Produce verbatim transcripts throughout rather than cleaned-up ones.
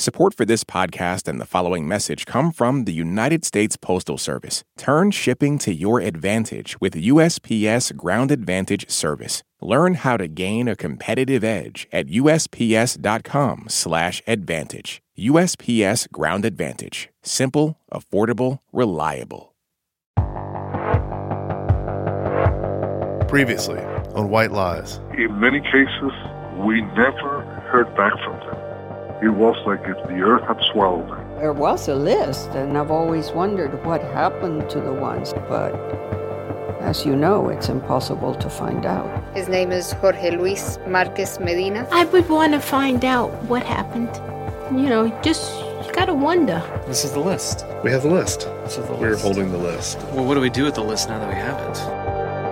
Support for this podcast and the following message come from the United States Postal Service. Turn shipping to your advantage with U S P S Ground Advantage service. Learn how to gain a competitive edge at usps.com slash advantage. U S P S Ground Advantage. Simple, affordable, reliable. Previously on White Lies. In many cases, we never heard back from them. It was like if the earth had swallowed them. There was a list, and I've always wondered what happened to the ones, but as you know, it's impossible to find out. His name is Jorge Luis Marquez Medina. I would want to find out what happened. You know, just, you gotta wonder. This is the list. We have the list. This is the We're list. holding the list. Well, what do we do with the list now that we have it?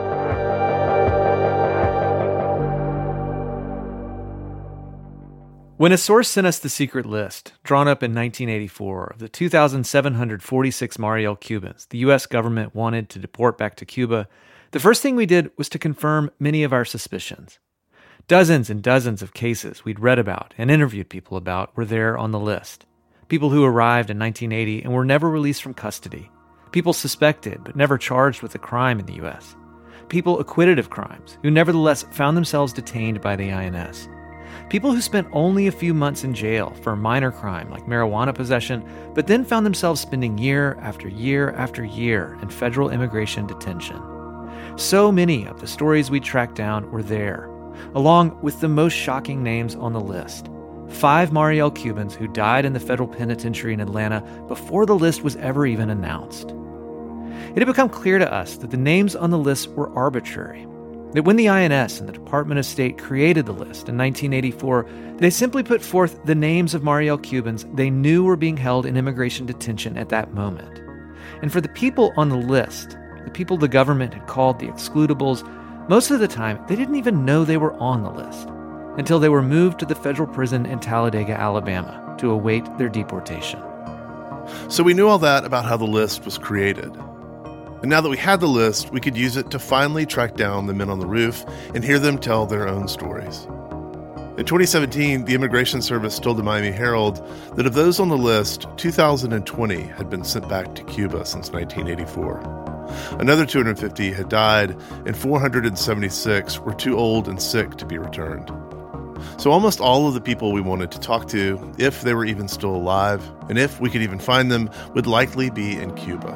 When a source sent us the secret list, drawn up in nineteen eighty-four, of the two thousand seven hundred forty-six Mariel Cubans the U S government wanted to deport back to Cuba, the first thing we did was to confirm many of our suspicions. Dozens and dozens of cases we'd read about and interviewed people about were there on the list. People who arrived in nineteen eighty and were never released from custody. People suspected but never charged with a crime in the U S. People acquitted of crimes who nevertheless found themselves detained by the I N S. People who spent only a few months in jail for a minor crime like marijuana possession, but then found themselves spending year after year after year in federal immigration detention. So many of the stories we tracked down were there, along with the most shocking names on the list. Five Mariel Cubans who died in the federal penitentiary in Atlanta before the list was ever even announced. It had become clear to us that the names on the list were arbitrary. That when the I N S and the Department of State created the list in nineteen eighty-four, they simply put forth the names of Mariel Cubans they knew were being held in immigration detention at that moment. And for the people on the list, the people the government had called the excludables, most of the time they didn't even know they were on the list until they were moved to the federal prison in Talladega, Alabama, to await their deportation. So we knew all that about how the list was created. And now that we had the list, we could use it to finally track down the men on the roof and hear them tell their own stories. In twenty seventeen, the Immigration Service told the Miami Herald that of those on the list, two thousand twenty had been sent back to Cuba since nineteen eighty-four. Another two hundred fifty had died, and four hundred seventy-six were too old and sick to be returned. So almost all of the people we wanted to talk to, if they were even still alive, and if we could even find them, would likely be in Cuba.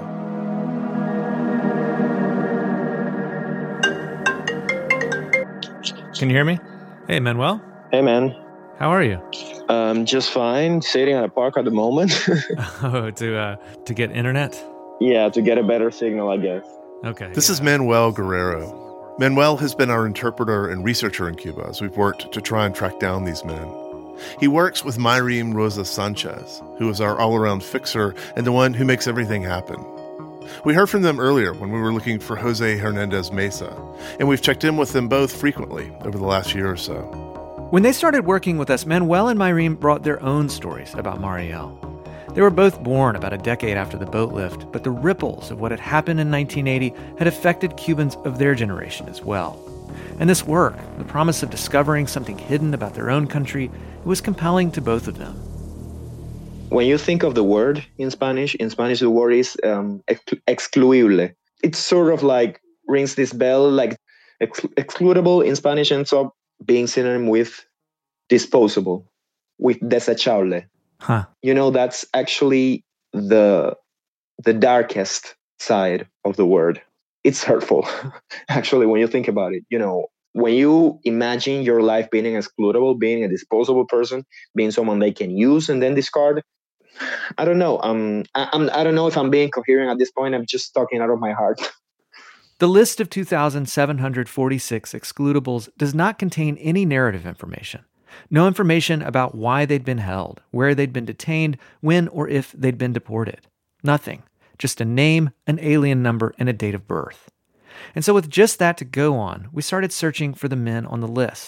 Can you hear me? Hey, Manuel. Hey, man. How are you? Um, just fine. Sitting at a park at the moment. oh, to uh, to get internet? Yeah, to get a better signal, I guess. Okay. This yeah. is Manuel Guerrero. Manuel has been our interpreter and researcher in Cuba as we've worked to try and track down these men. He works with Mayrim Rosa Sanchez, who is our all-around fixer and the one who makes everything happen. We heard from them earlier when we were looking for Jose Hernandez Mesa, and we've checked in with them both frequently over the last year or so. When they started working with us, Manuel and Mayrim brought their own stories about Mariel. They were both born about a decade after the boat lift, but the ripples of what had happened in nineteen eighty had affected Cubans of their generation as well. And this work, the promise of discovering something hidden about their own country, it was compelling to both of them. When you think of the word in Spanish, in Spanish the word is um, ex- excluible. It sort of like rings this bell, like ex- excludable in Spanish ends up being synonym with disposable, with desechable. Huh. You know, that's actually the the darkest side of the word. It's hurtful, actually, when you think about it. You know, when you imagine your life being excludable, being a disposable person, being someone they can use and then discard, I don't know. Um, I, I'm, I don't know if I'm being coherent at this point. I'm just talking out of my heart. The list of two thousand seven hundred forty-six excludables does not contain any narrative information. No information about why they'd been held, where they'd been detained, when or if they'd been deported. Nothing. Just a name, an alien number, and a date of birth. And so with just that to go on, we started searching for the men on the list.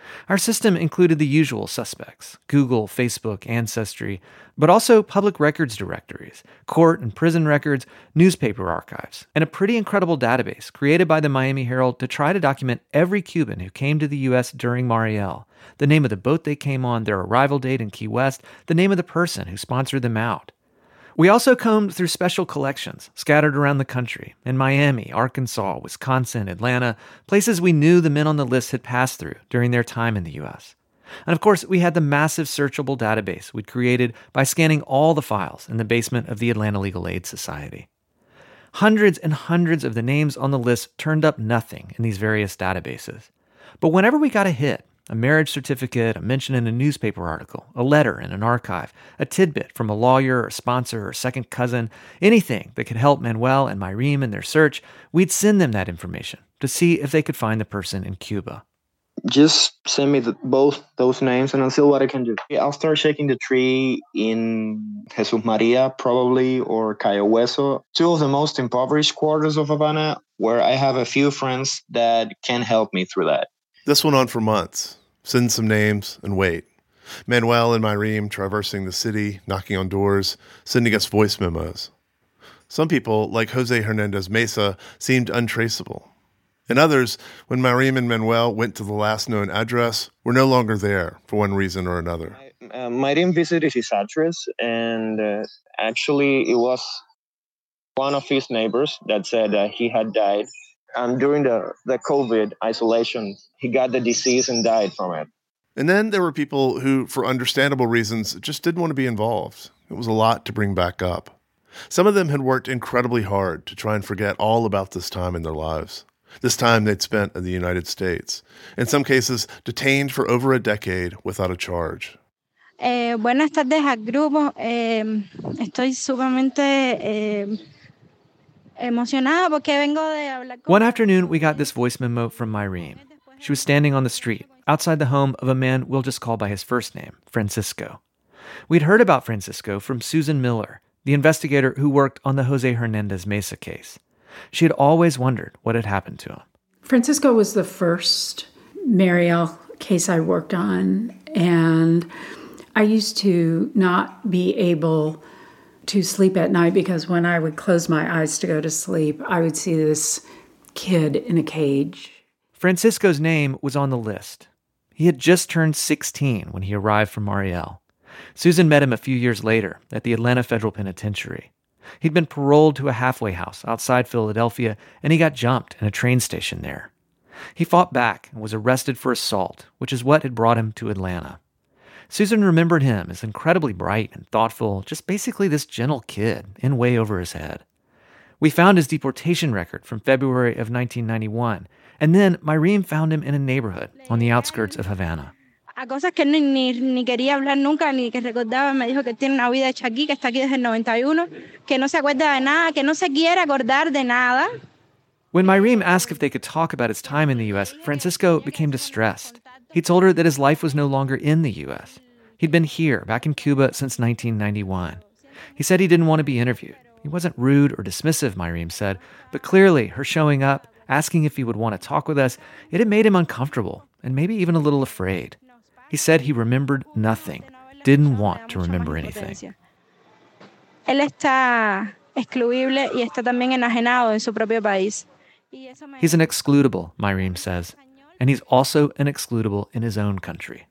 Our system included the usual suspects, Google, Facebook, Ancestry, but also public records directories, court and prison records, newspaper archives, and a pretty incredible database created by the Miami Herald to try to document every Cuban who came to the U S during Mariel, the name of the boat they came on, their arrival date in Key West, the name of the person who sponsored them out. We also combed through special collections scattered around the country, in Miami, Arkansas, Wisconsin, Atlanta, places we knew the men on the list had passed through during their time in the U S. And of course, we had the massive searchable database we'd created by scanning all the files in the basement of the Atlanta Legal Aid Society. Hundreds and hundreds of the names on the list turned up nothing in these various databases. But whenever we got a hit, a marriage certificate, a mention in a newspaper article, a letter in an archive, a tidbit from a lawyer or sponsor or second cousin, anything that could help Manuel and Mayrim in their search, we'd send them that information to see if they could find the person in Cuba. Just send me the, both those names and I'll see what I can do. I'll start shaking the tree in Jesus Maria, probably, or Cayo Hueso, two of the most impoverished quarters of Havana, where I have a few friends that can help me through that. This went on for months. Send some names and wait. Manuel and Mayrim traversing the city, knocking on doors, sending us voice memos. Some people, like Jose Hernandez Mesa, seemed untraceable. And others, when Mayrim and Manuel went to the last known address, were no longer there for one reason or another. Uh, Mayrim visited his address, and uh, actually it was one of his neighbors that said uh, he had died. Um, during the, the COVID isolation, he got the disease and died from it. And then there were people who, for understandable reasons, just didn't want to be involved. It was a lot to bring back up. Some of them had worked incredibly hard to try and forget all about this time in their lives, this time they'd spent in the United States, in some cases detained for over a decade without a charge. Eh, buenas tardes al grupo. Eh, estoy sumamente... Eh, One afternoon, we got this voice memo from Mayrim. She was standing on the street, outside the home of a man we'll just call by his first name, Francisco. We'd heard about Francisco from Susan Miller, the investigator who worked on the Jose Hernandez Mesa case. She had always wondered what had happened to him. Francisco was the first Mariel case I worked on, and I used to not be able to sleep at night because when I would close my eyes to go to sleep, I would see this kid in a cage. Francisco's name was on the list. He had just turned sixteen when he arrived from Mariel. Susan met him a few years later at the Atlanta Federal Penitentiary. He'd been paroled to a halfway house outside Philadelphia, and he got jumped in a train station there. He fought back and was arrested for assault, which is what had brought him to Atlanta. Susan remembered him as incredibly bright and thoughtful, just basically this gentle kid in way over his head. We found his deportation record from February of nineteen ninety-one, and then Mayrim found him in a neighborhood on the outskirts of Havana. A cosas que ni, ni, ni quería hablar nunca, ni que recordaba, me dijo que tiene una vida hecha aquí, que está aquí desde el noventa y uno, que no se acuerda de nada, que no se quiere acordar de nada. When Mayrim asked if they could talk about his time in the U S, Francisco became distressed. He told her that his life was no longer in the U S. He'd been here, back in Cuba, since nineteen ninety-one. He said he didn't want to be interviewed. He wasn't rude or dismissive, Mayrim said, but clearly her showing up, asking if he would want to talk with us, it had made him uncomfortable and maybe even a little afraid. He said he remembered nothing, didn't want to remember anything. Él está excluible y está también enajenado en su propio país. He's an excludable, Mayrim says, and he's also an excludable in his own country.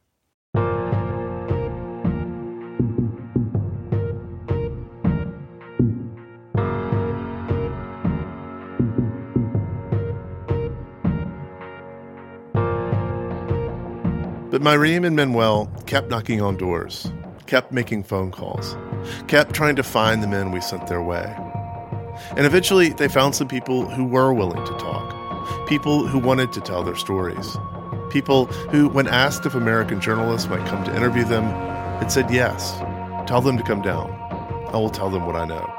But Mayrim and Manuel kept knocking on doors, kept making phone calls, kept trying to find the men we sent their way. And eventually they found some people who were willing to talk, people who wanted to tell their stories, people who, when asked if American journalists might come to interview them, had said yes. Tell them to come down. I will tell them what I know.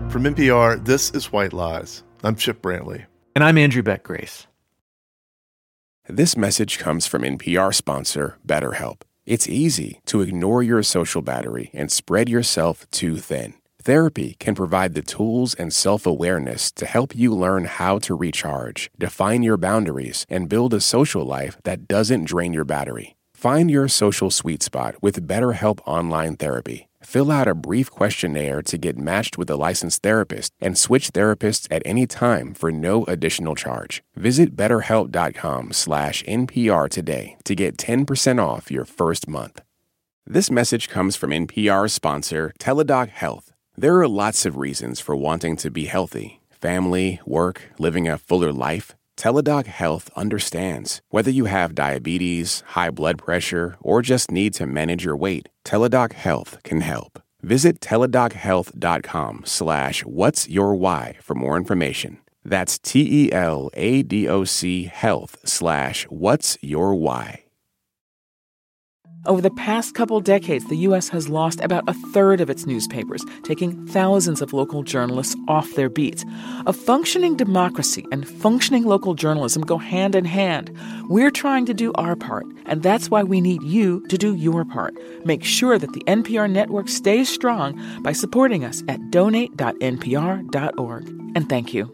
From N P R, this is White Lies. I'm Chip Brantley. And I'm Andrew Beck Grace. This message comes from N P R sponsor BetterHelp. It's easy to ignore your social battery and spread yourself too thin. Therapy can provide the tools and self-awareness to help you learn how to recharge, define your boundaries, and build a social life that doesn't drain your battery. Find your social sweet spot with BetterHelp Online Therapy. Fill out a brief questionnaire to get matched with a licensed therapist and switch therapists at any time for no additional charge. Visit betterhelp.com slash NPR today to get ten percent off your first month. This message comes from N P R sponsor Teladoc Health. There are lots of reasons for wanting to be healthy. Family, work, living a fuller life. Teladoc Health understands. Whether you have diabetes, high blood pressure, or just need to manage your weight, Teladoc Health can help. Visit teladochealth.com slash what's your why for more information. That's T-E-L-A-D-O-C health slash what's your why. Over the past couple decades, the U S has lost about a third of its newspapers, taking thousands of local journalists off their beats. A functioning democracy and functioning local journalism go hand in hand. We're trying to do our part, and that's why we need you to do your part. Make sure that the N P R network stays strong by supporting us at donate dot N P R dot org. And thank you.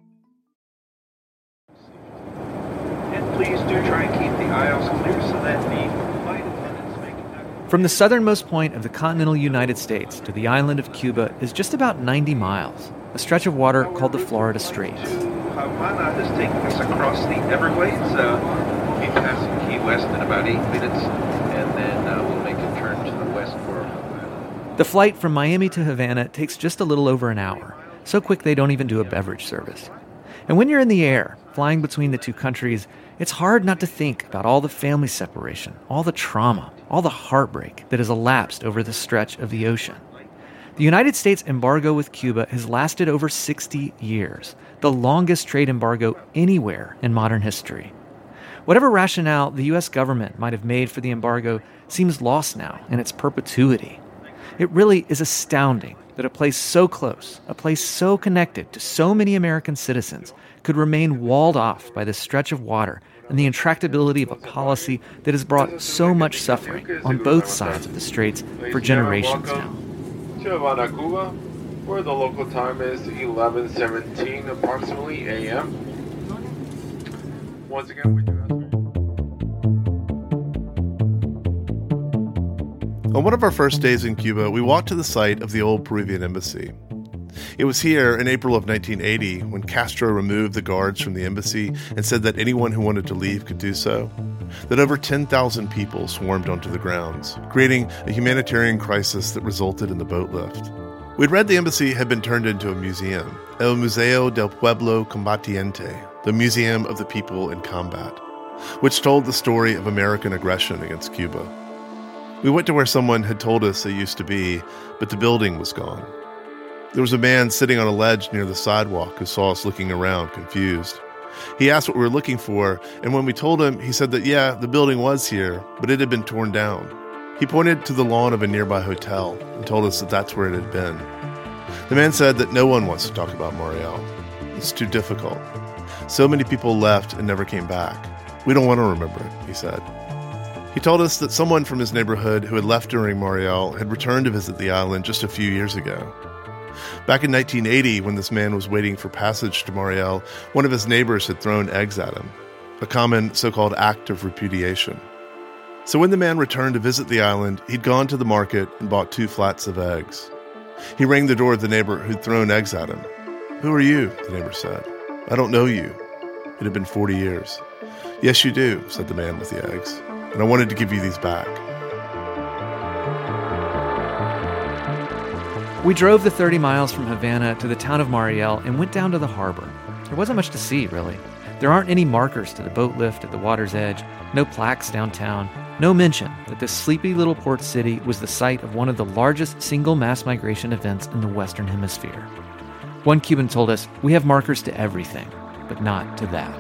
And please do try and keep the aisles clear so that the From the southernmost point of the continental United States to the island of Cuba is just about ninety miles, a stretch of water called the Florida Strait. Havana is taking us across the Everglades. Uh, we'll be passing Key West in about eight minutes, and then uh, we'll make a turn to the west for Havana. The flight from Miami to Havana takes just a little over an hour, so quick they don't even do a beverage service. And when you're in the air, flying between the two countries, it's hard not to think about all the family separation, all the trauma, all the heartbreak that has elapsed over this stretch of the ocean. The United States embargo with Cuba has lasted over sixty years, the longest trade embargo anywhere in modern history. Whatever rationale the U S government might have made for the embargo seems lost now in its perpetuity. It really is astounding that a place so close, a place so connected to so many American citizens, could remain walled off by this stretch of water and the intractability of a policy that has brought so much suffering on both sides of the straits for generations now. To Havana, Cuba, where the local time is eleven seventeen approximately a m. Once again, we do have to... On one of our first days in Cuba, we walked to the site of the old Peruvian embassy. It was here in April of nineteen eighty when Castro removed the guards from the embassy and said that anyone who wanted to leave could do so, that over ten thousand people swarmed onto the grounds, creating a humanitarian crisis that resulted in the boat lift. We'd read the embassy had been turned into a museum, El Museo del Pueblo Combatiente, the Museum of the People in Combat, which told the story of American aggression against Cuba. We went to where someone had told us it used to be, but the building was gone. There was a man sitting on a ledge near the sidewalk who saw us looking around, confused. He asked what we were looking for, and when we told him, he said that, yeah, the building was here, but it had been torn down. He pointed to the lawn of a nearby hotel and told us that that's where it had been. The man said that no one wants to talk about Mariel. It's too difficult. So many people left and never came back. We don't want to remember it, he said. He told us that someone from his neighborhood who had left during Mariel had returned to visit the island just a few years ago. Back in nineteen eighty, when this man was waiting for passage to Mariel, one of his neighbors had thrown eggs at him, a common so-called act of repudiation. So when the man returned to visit the island, he'd gone to the market and bought two flats of eggs. He rang the door of the neighbor who'd thrown eggs at him. "Who are you?" the neighbor said. "I don't know you." It had been forty years. "Yes, you do," said the man with the eggs, "and I wanted to give you these back." We drove the thirty miles from Havana to the town of Mariel and went down to the harbor. There wasn't much to see, really. There aren't any markers to the boat lift at the water's edge, no plaques downtown, no mention that this sleepy little port city was the site of one of the largest single mass migration events in the Western Hemisphere. One Cuban told us, "We have markers to everything, but not to that."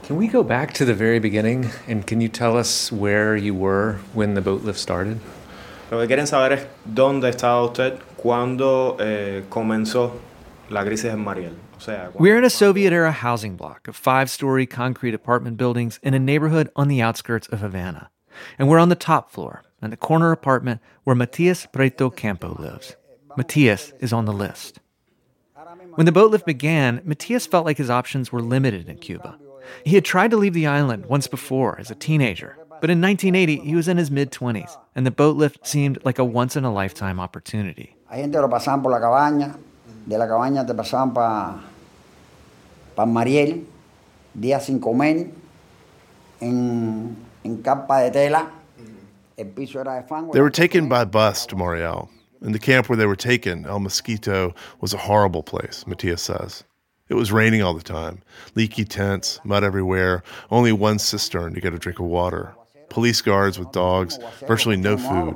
Can we go back to the very beginning, and can you tell us where you were when the boat lift started? Lo que quieren saber es dónde estaba usted cuando eh, comenzó la crisis en Mariel. O sea, We're in a Soviet-era housing block of five-story concrete apartment buildings in a neighborhood on the outskirts of Havana. And we're on the top floor, in the corner apartment where Matias Prieto Campo lives. Matias is on the list. When the boat lift began, Matias felt like his options were limited in Cuba. He had tried to leave the island once before as a teenager, but in nineteen eighty, he was in his mid-twenties, and the boat lift seemed like a once-in-a-lifetime opportunity. Hay gente que lo pasaban por la cabaña, de la cabaña te pasaban para pa Mariel, días sin comer, en, en capa de tela, el piso era de fango. They were taken by bus to Mariel. And the camp where they were taken, El Mosquito, was a horrible place, Matias says. It was raining all the time, leaky tents, mud everywhere, only one cistern to get a drink of water, police guards with dogs, virtually no food.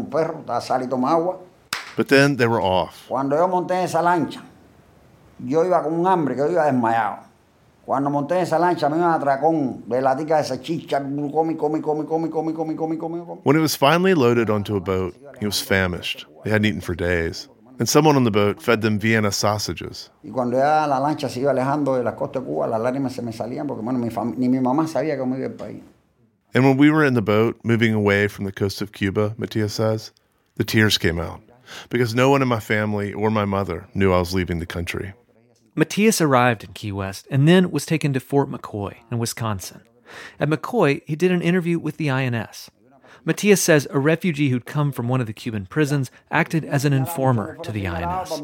But then they were off. Cuando yo monté en esa lancha, yo iba con un hambre que yo iba desmayado. Cuando monté en esa lancha, me iba a traer con de latica de salchicha, come, come, come, come, come, come, come, come. When it was finally loaded onto a boat, he was famished. They hadn't eaten for days. And someone on the boat fed them Vienna sausages. Y cuando ya la lancha se iba alejando de la costa de Cuba, las lágrimas se me salían porque bueno, mi fam- ni mi mamá sabía cómo iba el país. And when we were in the boat, moving away from the coast of Cuba, Matias says, the tears came out because no one in my family or my mother knew I was leaving the country. Matias arrived in Key West and then was taken to Fort McCoy in Wisconsin. At McCoy, he did an interview with the I N S. Matias says a refugee who'd come from one of the Cuban prisons acted as an informer to the I N S.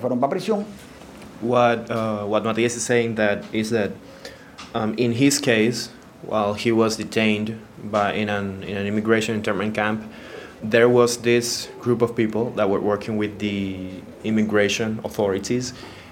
What uh, what Matias is saying that is that um, in his case, while he was detained by in an in an immigration internment camp, there was this group of people that were working with the immigration authorities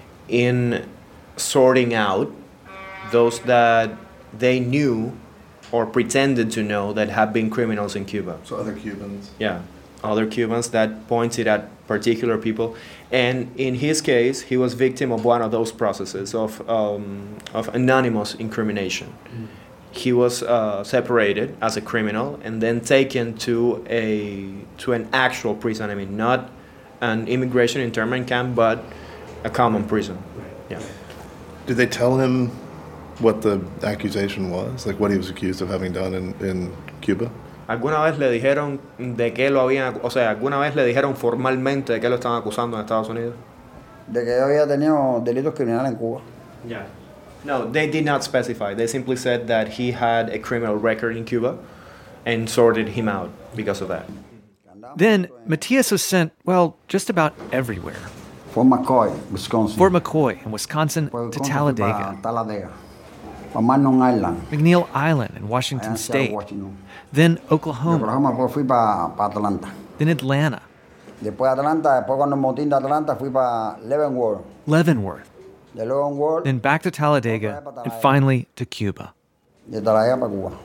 in sorting out those that they knew or pretended to know that had been criminals in Cuba. So other Cubans? Yeah, other Cubans that pointed at particular people. And in his case, he was victim of one of those processes of, um, of anonymous incrimination. Mm. He was uh, separated as a criminal and then taken to a to an actual prison. I mean, not an immigration internment camp, but a common prison. Yeah. Did they tell him what the accusation was, like what he was accused of having done in, in Cuba? ¿Alguna vez le dijeron de qué lo habían, o sea, alguna vez le dijeron formalmente de qué lo estaban acusando en Estados Unidos? De que yo había tenido delitos criminales en Cuba. Yeah. No, they did not specify. They simply said that he had a criminal record in Cuba and sorted him out because of that. Then Matias was sent, well, just about everywhere. Fort McCoy, Wisconsin. Fort McCoy in Wisconsin to Talladega. Talladega. Mannon Island. McNeil Island in Washington State. Washington. Then Oklahoma. Oklahoma, fui para pa Atlanta. Then Atlanta. Después de Atlanta, después cuando el motín de Atlanta, fui para Leavenworth. Leavenworth. De Leavenworth. Then back to Talladega, and finally to Cuba. De Talladega para Cuba.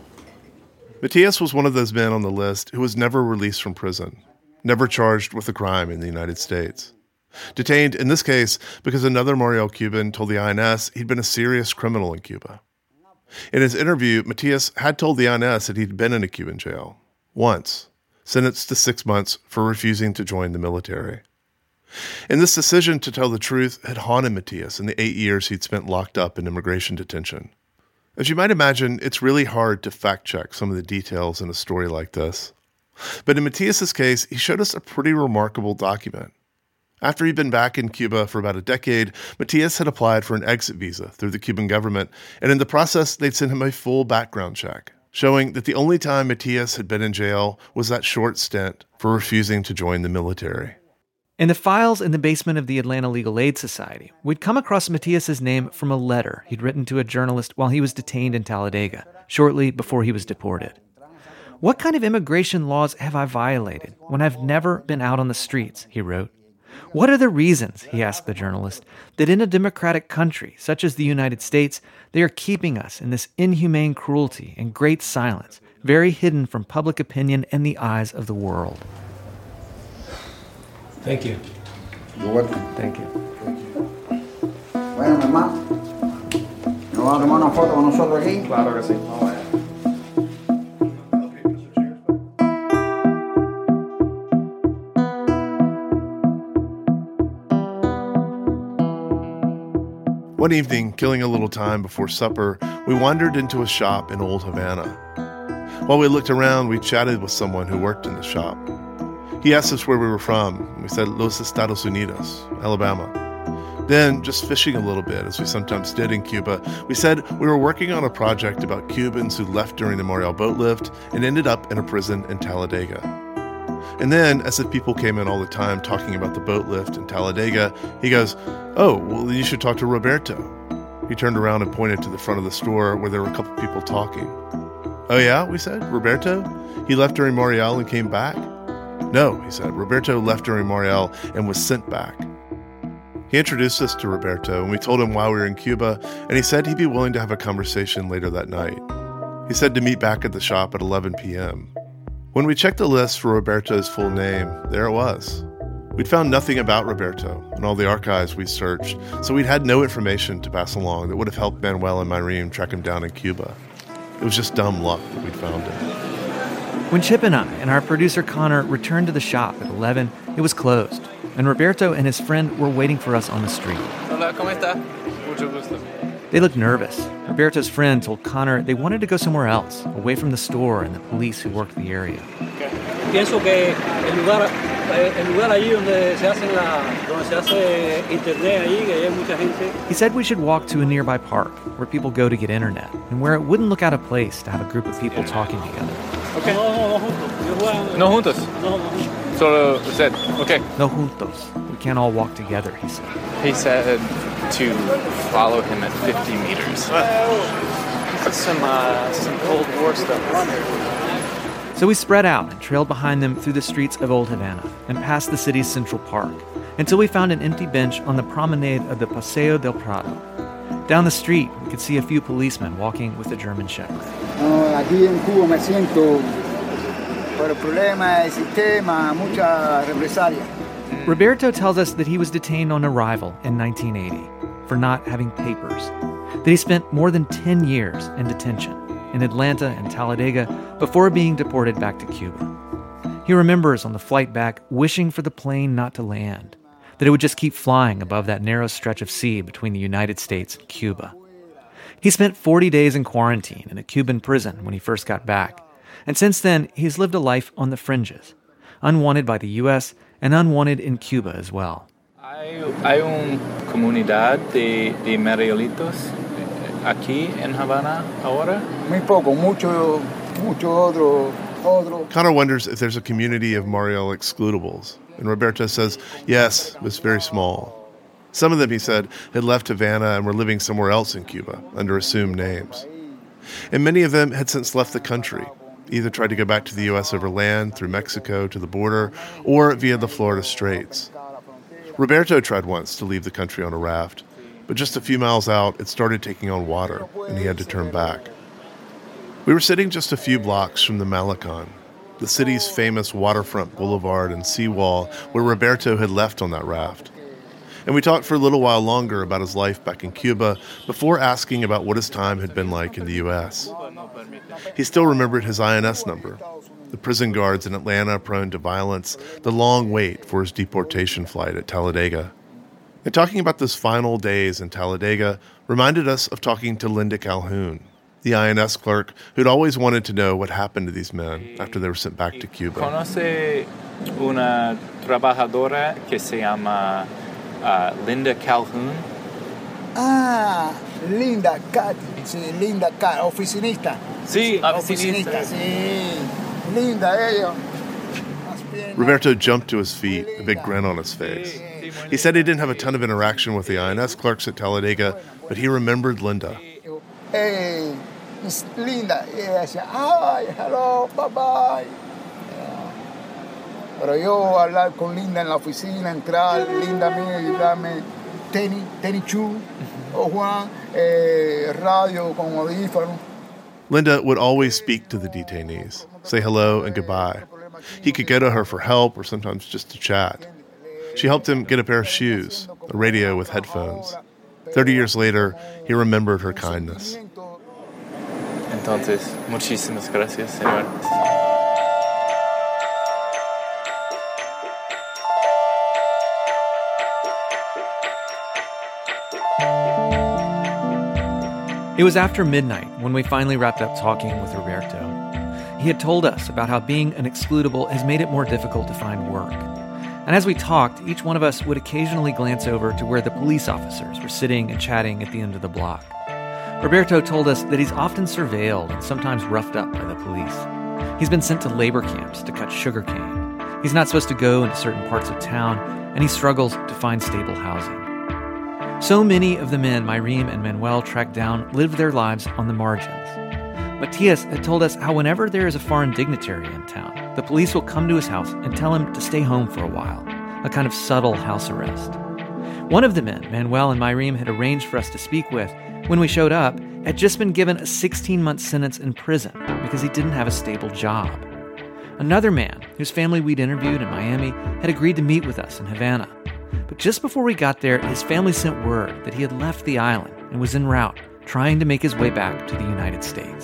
Matias was one of those men on the list who was never released from prison, never charged with a crime in the United States. Detained, in this case, because another Mariel Cuban told the I N S he'd been a serious criminal in Cuba. In his interview, Matias had told the I N S that he'd been in a Cuban jail, once, sentenced to six months for refusing to join the military. And this decision to tell the truth had haunted Matias in the eight years he'd spent locked up in immigration detention. As you might imagine, it's really hard to fact-check some of the details in a story like this. But in Matias's case, he showed us a pretty remarkable document. After he'd been back in Cuba for about a decade, Matias had applied for an exit visa through the Cuban government, and in the process, they'd sent him a full background check, showing that the only time Matias had been in jail was that short stint for refusing to join the military. In the files in the basement of the Atlanta Legal Aid Society, we'd come across Matias's name from a letter he'd written to a journalist while he was detained in Talladega, shortly before he was deported. "What kind of immigration laws have I violated when I've never been out on the streets?" he wrote. "What are the reasons," he asked the journalist, "that in a democratic country such as the United States, they are keeping us in this inhumane cruelty and great silence, very hidden from public opinion and the eyes of the world?" Thank you. You're welcome. Thank you. Bueno, mi hermano, ¿No van a tomar una foto con nosotros aquí? Claro que sí. Vamos allá. One evening, killing a little time before supper, we wandered into a shop in Old Havana. While we looked around, we chatted with someone who worked in the shop. He asked us where we were from. We said Los Estados Unidos, Alabama. Then, just fishing a little bit, as we sometimes did in Cuba, we said we were working on a project about Cubans who left during the Mariel boat lift and ended up in a prison in Talladega. And then, as if people came in all the time talking about the boat lift in Talladega, he goes, "Oh, well, you should talk to Roberto." He turned around and pointed to the front of the store where there were a couple people talking. "Oh yeah," we said, "Roberto? He left during Mariel and came back?" "No," he said, "Roberto left during Mariel and was sent back." He introduced us to Roberto, and we told him why we were in Cuba, and he said he'd be willing to have a conversation later that night. He said to meet back at the shop at eleven p.m. When we checked the list for Roberto's full name, there it was. We'd found nothing about Roberto in all the archives we searched, so we'd had no information to pass along that would have helped Manuel and Myrene track him down in Cuba. It was just dumb luck that we'd found him. When Chip and I and our producer Connor returned to the shop at eleven, it was closed, and Roberto and his friend were waiting for us on the street. Hola, ¿cómo está? Mucho gusto. They looked nervous. Roberto's friend told Connor they wanted to go somewhere else, away from the store and the police who worked the area. Pienso que el lugar, el lugar allí donde se hace la, donde se hace internet allí, que hay mucha gente. He said we should walk to a nearby park where people go to get internet and where it wouldn't look out of place to have a group of people talking together. Okay. No, no, no juntos. No juntos. No, no juntos. Solo usted. Okay. No juntos. We can't all walk together, he said. He said to follow him at fifty meters. Some, uh, some Cold War stuff. So we spread out and trailed behind them through the streets of Old Havana and past the city's Central Park until we found an empty bench on the promenade of the Paseo del Prado. Down the street, we could see a few policemen walking with a German Shepherd. No, aquí en Cuba me siento por el problema del sistema, mucha represalia. Roberto tells us that he was detained on arrival in nineteen eighty for not having papers, that he spent more than ten years in detention in Atlanta and Talladega before being deported back to Cuba. He remembers on the flight back wishing for the plane not to land, that it would just keep flying above that narrow stretch of sea between the United States and Cuba. He spent forty days in quarantine in a Cuban prison when he first got back, and since then he's lived a life on the fringes, unwanted by the U S and unwanted in Cuba as well. Hay, hay una comunidad de, de Marielitos aquí en Havana ahora? Muy poco, mucho, mucho otro, otro. Connor wonders if there's a community of Mariel excludables, and Roberto says, yes, but it's very small. Some of them, he said, had left Havana and were living somewhere else in Cuba under assumed names. And many of them had since left the country, either tried to go back to the U S over land, through Mexico to the border, or via the Florida Straits. Roberto tried once to leave the country on a raft, but just a few miles out, it started taking on water, and he had to turn back. We were sitting just a few blocks from the Malecon, the city's famous waterfront boulevard and seawall where Roberto had left on that raft. And we talked for a little while longer about his life back in Cuba before asking about what his time had been like in the U S. He still remembered his I N S number, the prison guards in Atlanta prone to violence, the long wait for his deportation flight at Talladega. And talking about those final days in Talladega reminded us of talking to Linda Calhoun, the I N S clerk who'd always wanted to know what happened to these men after they were sent back to Cuba. ¿Conoce una trabajadora que se llama uh, Linda Calhoun? Ah, Linda Cat, sí, Linda Cat, oficinista. Sí, oficinista, sí. Linda ella. Roberto jumped to his feet, a big grin on his face. He said he didn't have a ton of interaction with the I N S clerks at Talladega, but he remembered Linda. Hey, Miss Linda. Ella decía, hi, hello, bye-bye. Yeah. Pero yo hablar con Linda en la oficina, entrar, Linda mía, y darme tenis, tenis chu, o Juan, eh, radio con audífono. Linda would always speak to the detainees, say hello and goodbye. He could go to her for help or sometimes just to chat. She helped him get a pair of shoes, a radio with headphones. Thirty years later, he remembered her kindness. Entonces, muchísimas gracias, señor. It was after midnight when we finally wrapped up talking with Roberto. He had told us about how being an excludable has made it more difficult to find work. And as we talked, each one of us would occasionally glance over to where the police officers were sitting and chatting at the end of the block. Roberto told us that he's often surveilled and sometimes roughed up by the police. He's been sent to labor camps to cut sugarcane. He's not supposed to go into certain parts of town, and he struggles to find stable housing. So many of the men Mayrim and Manuel tracked down lived their lives on the margins. Matias had told us how whenever there is a foreign dignitary in town, the police will come to his house and tell him to stay home for a while, a kind of subtle house arrest. One of the men Manuel and Mayrim had arranged for us to speak with, when we showed up, had just been given a sixteen-month sentence in prison because he didn't have a stable job. Another man, whose family we'd interviewed in Miami, had agreed to meet with us in Havana. But just before we got there, his family sent word that he had left the island and was en route, trying to make his way back to the United States.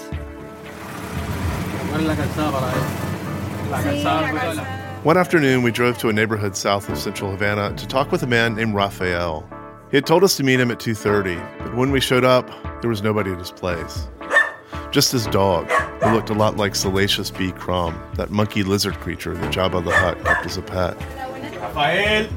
One afternoon, we drove to a neighborhood south of central Havana to talk with a man named Rafael. He had told us to meet him at two thirty, but when we showed up, there was nobody at his place. Just his dog, who looked a lot like Salacious B. Crumb, that monkey lizard creature that Jabba the Hutt kept as a pet. Rafael!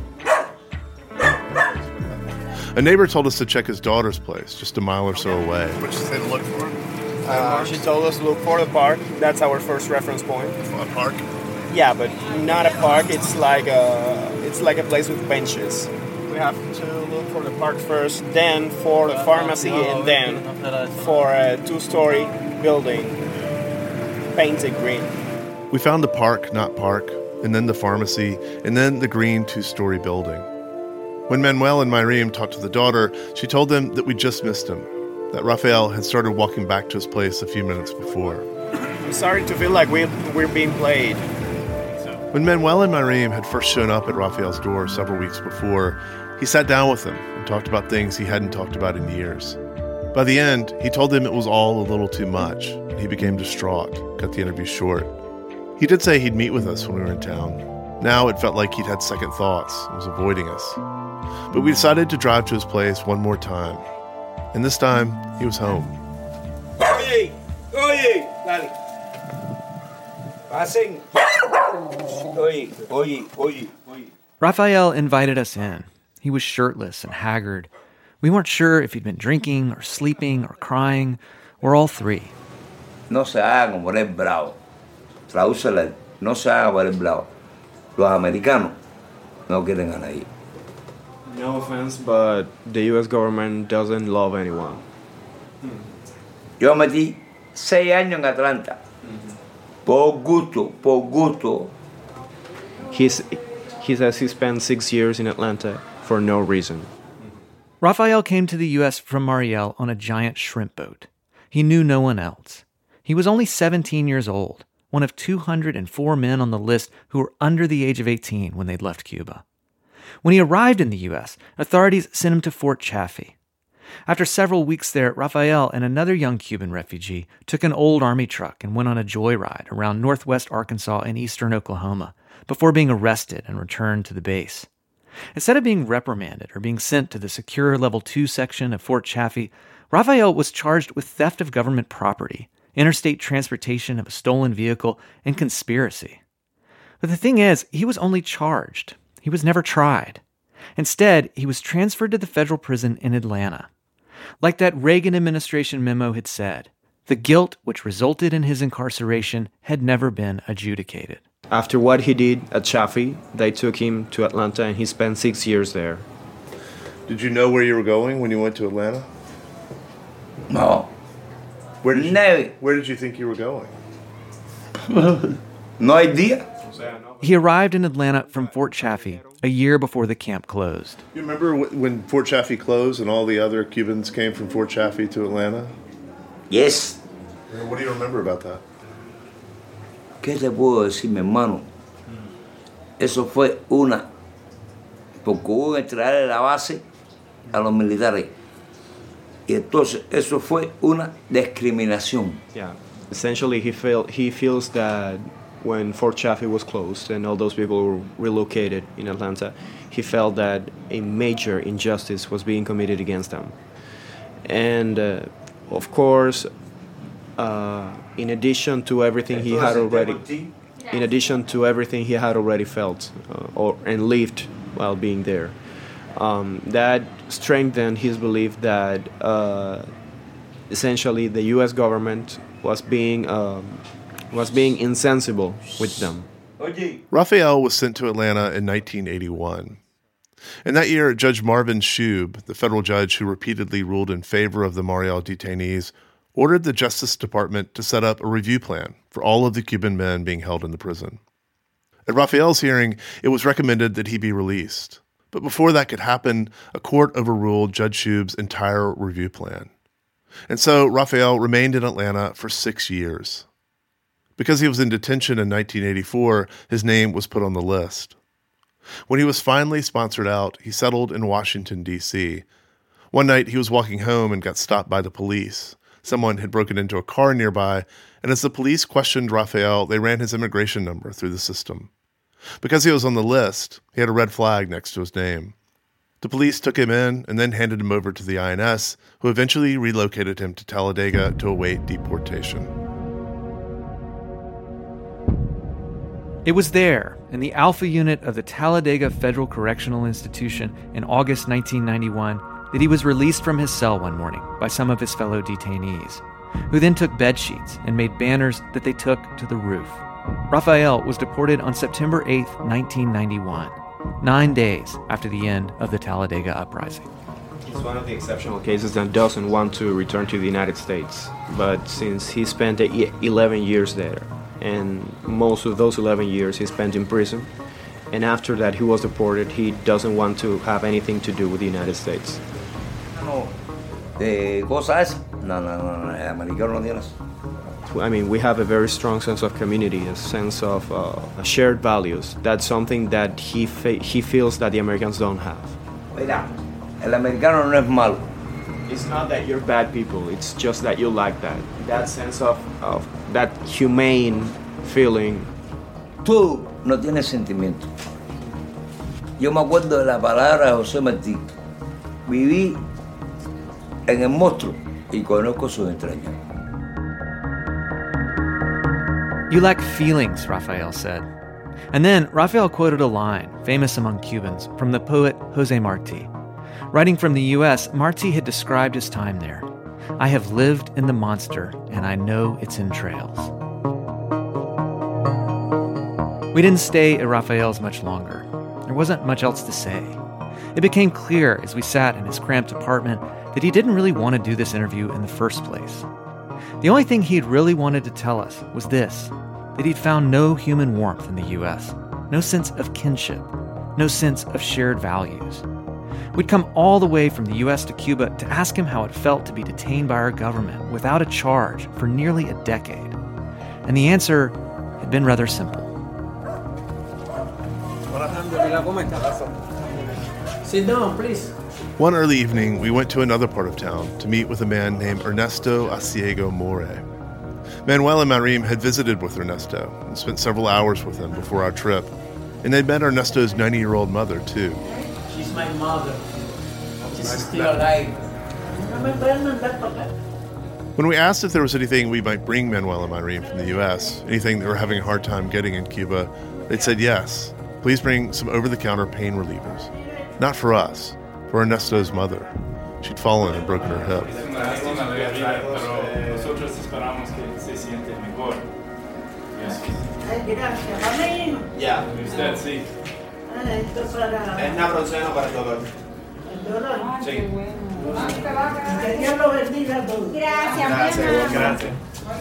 A neighbor told us to check his daughter's place, just a mile or so away. What did she say to look for? Uh, she told us to look for the park. That's our first reference point. A park? Yeah, but not a park. It's like a, it's like a place with benches. We have to look for the park first, then for the pharmacy, and then for a two-story building painted green. We found the park, not park, and then the pharmacy, and then the green two-story building. When Manuel and Mayrim talked to the daughter, she told them that we just missed him, that Rafael had started walking back to his place a few minutes before. I'm sorry to feel like we're, we're being played. When Manuel and Mayrim had first shown up at Rafael's door several weeks before, he sat down with them and talked about things he hadn't talked about in years. By the end, he told them it was all a little too much, and he became distraught, cut the interview short. He did say he'd meet with us when we were in town. Now it felt like he'd had second thoughts and was avoiding us. But we decided to drive to his place one more time. And this time, he was home. Oye! Oye! Dale. Pasen. Oye, oye, oye, oye. Rafael invited us in. He was shirtless and haggard. We weren't sure if he'd been drinking or sleeping or crying, or all three. No se hagan por el bravo. Tradúcele, no se hagan por el bravo. Los americanos no quieren a nadie. No offense, but the U S government doesn't love anyone. Yo metí seis años en Atlanta. Por gusto, por gusto. He's, he says he spent six years in Atlanta for no reason. Rafael came to the U S from Mariel on a giant shrimp boat. He knew no one else. He was only seventeen years old, one of two hundred four men on the list who were under the age of eighteen when they'd left Cuba. When he arrived in the U S, authorities sent him to Fort Chaffee. After several weeks there, Rafael and another young Cuban refugee took an old army truck and went on a joyride around northwest Arkansas and eastern Oklahoma before being arrested and returned to the base. Instead of being reprimanded or being sent to the secure Level two section of Fort Chaffee, Rafael was charged with theft of government property, interstate transportation of a stolen vehicle, and conspiracy. But the thing is, he was only charged. He was never tried. Instead, he was transferred to the federal prison in Atlanta. Like that Reagan administration memo had said, the guilt which resulted in his incarceration had never been adjudicated. After what he did at Chaffee, they took him to Atlanta and he spent six years there. Did you know where you were going when you went to Atlanta? No. Where did you, no. Where did you think you were going? No idea. He arrived in Atlanta from Fort Chaffee a year before the camp closed. You remember when Fort Chaffee closed and all the other Cubans came from Fort Chaffee to Atlanta? Yes. What do you remember about that? ¿Qué te puedo decir, mi hermano? Eso fue una, porque hubo que traerle la base a los militares. Y entonces eso fue una discriminación. Yeah, essentially he felt he feels that when Fort Chaffee was closed and all those people were relocated in Atlanta, he felt that a major injustice was being committed against them. And uh, of course, uh, in addition to everything he had already, in addition to everything he had already felt uh, or and lived while being there, um, that strengthened his belief that uh, essentially the U S government was being um, was being insensible with them. Rafael was sent to Atlanta in nineteen eighty-one. In that year, Judge Marvin Shube, the federal judge who repeatedly ruled in favor of the Mariel detainees, ordered the Justice Department to set up a review plan for all of the Cuban men being held in the prison. At Rafael's hearing, it was recommended that he be released. But before that could happen, a court overruled Judge Shube's entire review plan. And so Rafael remained in Atlanta for six years. Because he was in detention in nineteen eighty-four, his name was put on the list. When he was finally sponsored out, he settled in Washington, D C. One night, he was walking home and got stopped by the police. Someone had broken into a car nearby, and as the police questioned Rafael, they ran his immigration number through the system. Because he was on the list, he had a red flag next to his name. The police took him in and then handed him over to the I N S, who eventually relocated him to Talladega to await deportation. It was there, in the Alpha Unit of the Talladega Federal Correctional Institution in August nineteen ninety-one, that he was released from his cell one morning by some of his fellow detainees, who then took bed sheets and made banners that they took to the roof. Rafael was deported on September eighth, nineteen ninety-one, nine days after the end of the Talladega Uprising. He's one of the exceptional cases that doesn't want to return to the United States, but since he spent eleven years there, and most of those eleven years he spent in prison, and after that he was deported, he doesn't want to have anything to do with the United States. ¿De cosas? No, no, no, no, el americano no tiene eso. I mean, we have a very strong sense of community, a sense of uh, shared values. That's something that he fe- he feels that the Americans don't have. Mira, el americano no es malo. It's not that you're bad people, it's just that you like that. That sense of, of that humane feeling. Tú no tienes sentimiento. Yo me acuerdo de la palabra de José Martí. Viví en el monstruo y conozco sus entrañas. You lack feelings, Rafael said. And then Rafael quoted a line, famous among Cubans, from the poet José Martí. Writing from the U S, Martí had described his time there. I have lived in the monster, and I know its entrails. We didn't stay at Rafael's much longer. There wasn't much else to say. It became clear as we sat in his cramped apartment that he didn't really want to do this interview in the first place. The only thing he'd really wanted to tell us was this, that he'd found no human warmth in the U S, no sense of kinship, no sense of shared values. We'd come all the way from the U S to Cuba to ask him how it felt to be detained by our government without a charge for nearly a decade. And the answer had been rather simple. Sit down, please. One early evening, we went to another part of town to meet with a man named Ernesto Asiego More. Manuel and Marim had visited with Ernesto and spent several hours with him before our trip, and they'd met Ernesto's ninety-year-old mother, too. She's my mother. She's still alive. When we asked if there was anything we might bring Manuel and Marim from the U S, anything they were having a hard time getting in Cuba, they'd said yes. Please bring some over-the-counter pain relievers. Not for us, for Ernesto's mother. She'd fallen and broken her hip. Yeah. Es naproxeno para el dolor. Sí. Que Dios lo bendiga a todos. Gracias, gracias.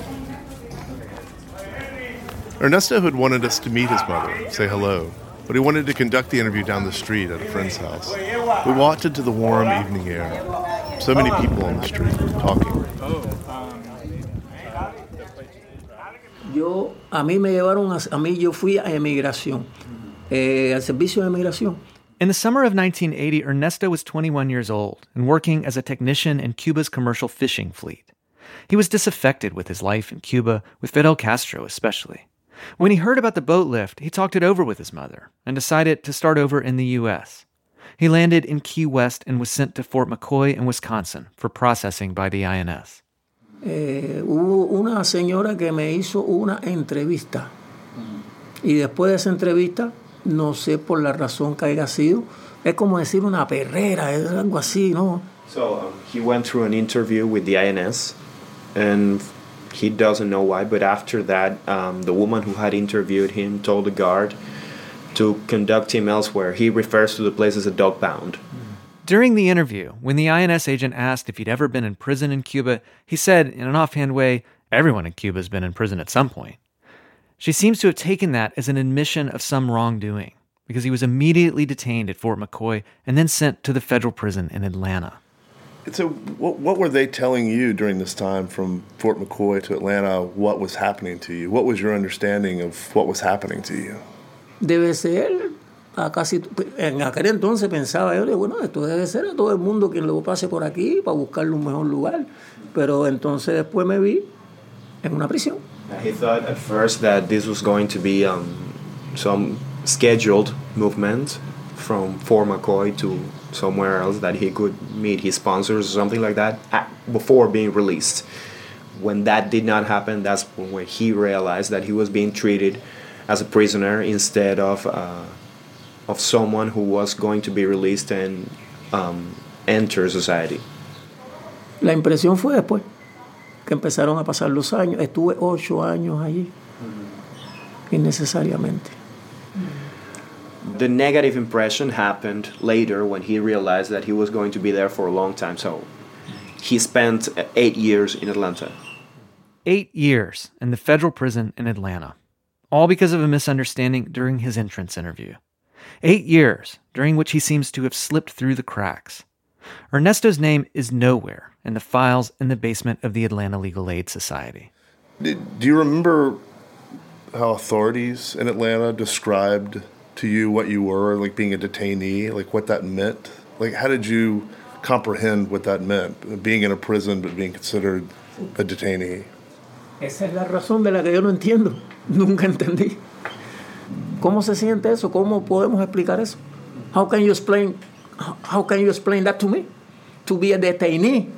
Ernesto had wanted us to meet his mother, say hello, but he wanted to conduct the interview down the street at a friend's house. We walked into the warm evening air. So many people on the street talking. Yo, a mí me llevaron, a, a mí yo fui a emigración, eh, al servicio de emigración, In the summer of nineteen eighty, Ernesto was twenty-one years old and working as a technician in Cuba's commercial fishing fleet. He was disaffected with his life in Cuba, with Fidel Castro especially. When he heard about the boat lift, he talked it over with his mother and decided to start over in the U S. He landed in Key West and was sent to Fort McCoy in Wisconsin for processing by the I N S. Eh, hubo una señora que me hizo una entrevista. Y después de esa entrevista, no sé por la razón que haya sido, es como decir una perrera, es algo así, ¿no? So um, he went through an interview with the I N S, and he doesn't know why, but after that, um, the woman who had interviewed him told the guard to conduct him elsewhere. He refers to the place as a dog pound. During the interview, when the I N S agent asked if he'd ever been in prison in Cuba, he said, in an offhand way, everyone in Cuba has been in prison at some point. She seems to have taken that as an admission of some wrongdoing, because he was immediately detained at Fort McCoy and then sent to the federal prison in Atlanta. So what, what were they telling you during this time from Fort McCoy to Atlanta? What was happening to you? What was your understanding of what was happening to you? Debe ser, a casi, en aquel entonces pensaba yo, bueno, esto debe ser a todo el mundo quien lo pase por aquí para buscarle un mejor lugar. Pero entonces después me vi en una prisión. He thought at first that this was going to be um, some scheduled movement from Fort McCoy to somewhere else that he could meet his sponsors or something like that at, before being released. When that did not happen, that's when he realized that he was being treated as a prisoner instead of uh, of someone who was going to be released and um, enter society. La impresión fue después que empezaron a pasar los años. Estuve ocho años allí, mm-hmm. innecesariamente. The negative impression happened later when he realized that he was going to be there for a long time. So he spent eight years in Atlanta. Eight years in the federal prison in Atlanta, all because of a misunderstanding during his entrance interview. Eight years during which he seems to have slipped through the cracks. Ernesto's name is nowhere in the files in the basement of the Atlanta Legal Aid Society. Do you remember how authorities in Atlanta described to you what you were, like being a detainee, like what that meant? Like, how did you comprehend what that meant, being in a prison but being considered a detainee? Esa es la razón de la que yo no entiendo. Nunca entendí. ¿Cómo se siente eso? ¿Cómo podemos explicar eso? How can you explain, how can you explain that to me? To be a detainee,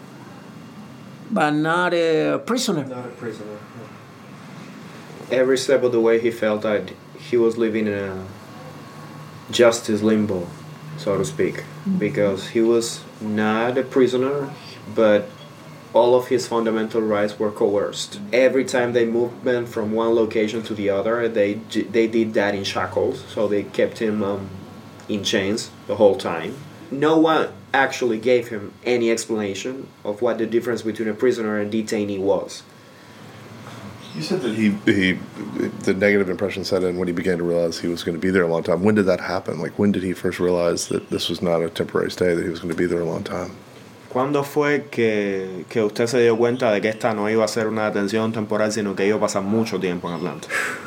but not a prisoner. Not a prisoner. Every step of the way he felt that he was living in a justice limbo, so to speak, mm-hmm. because he was not a prisoner, but all of his fundamental rights were coerced. Every time they moved him from one location to the other, they they did that in shackles, so they kept him um, in chains the whole time. No one actually gave him any explanation of what the difference between a prisoner and detainee was. You said that he, he, the negative impression set in when he began to realize he was going to be there a long time. When did that happen? Like, when did he first realize that this was not a temporary stay, that he was going to be there a long time? ¿Cuándo fue que, que usted se dio cuenta de que esta no iba a ser una detención temporal, sino que iba a pasar mucho tiempo en Atlanta?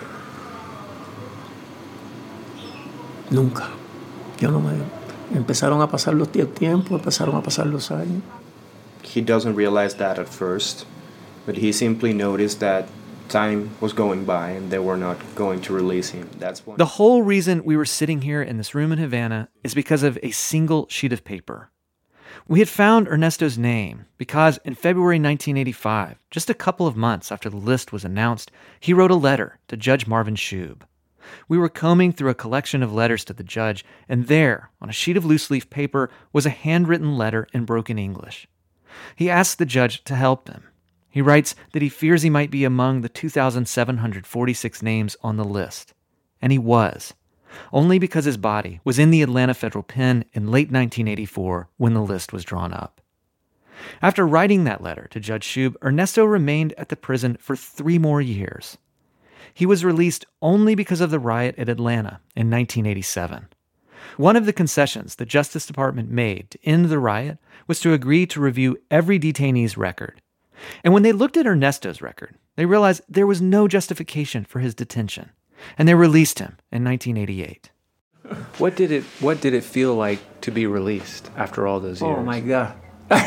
Nunca. Yo no me... Empezaron a pasar los tiempos, empezaron a pasar los años. He doesn't realize that at first, but he simply noticed that time was going by and they were not going to release him. That's one. The whole reason we were sitting here in this room in Havana is because of a single sheet of paper. We had found Ernesto's name because in February nineteen eighty-five, just a couple of months after the list was announced, he wrote a letter to Judge Marvin Shube. We were combing through a collection of letters to the judge, and there, on a sheet of loose-leaf paper, was a handwritten letter in broken English. He asked the judge to help him. He writes that he fears he might be among the two thousand seven hundred forty-six names on the list. And he was, only because his body was in the Atlanta Federal Pen in late nineteen eighty-four when the list was drawn up. After writing that letter to Judge Shube, Ernesto remained at the prison for three more years. He was released only because of the riot at Atlanta in nineteen eighty-seven. One of the concessions the Justice Department made to end the riot was to agree to review every detainee's record. And when they looked at Ernesto's record, they realized there was no justification for his detention, and they released him in nineteen eighty-eight. What did it What did it feel like to be released after all those years? Oh my God!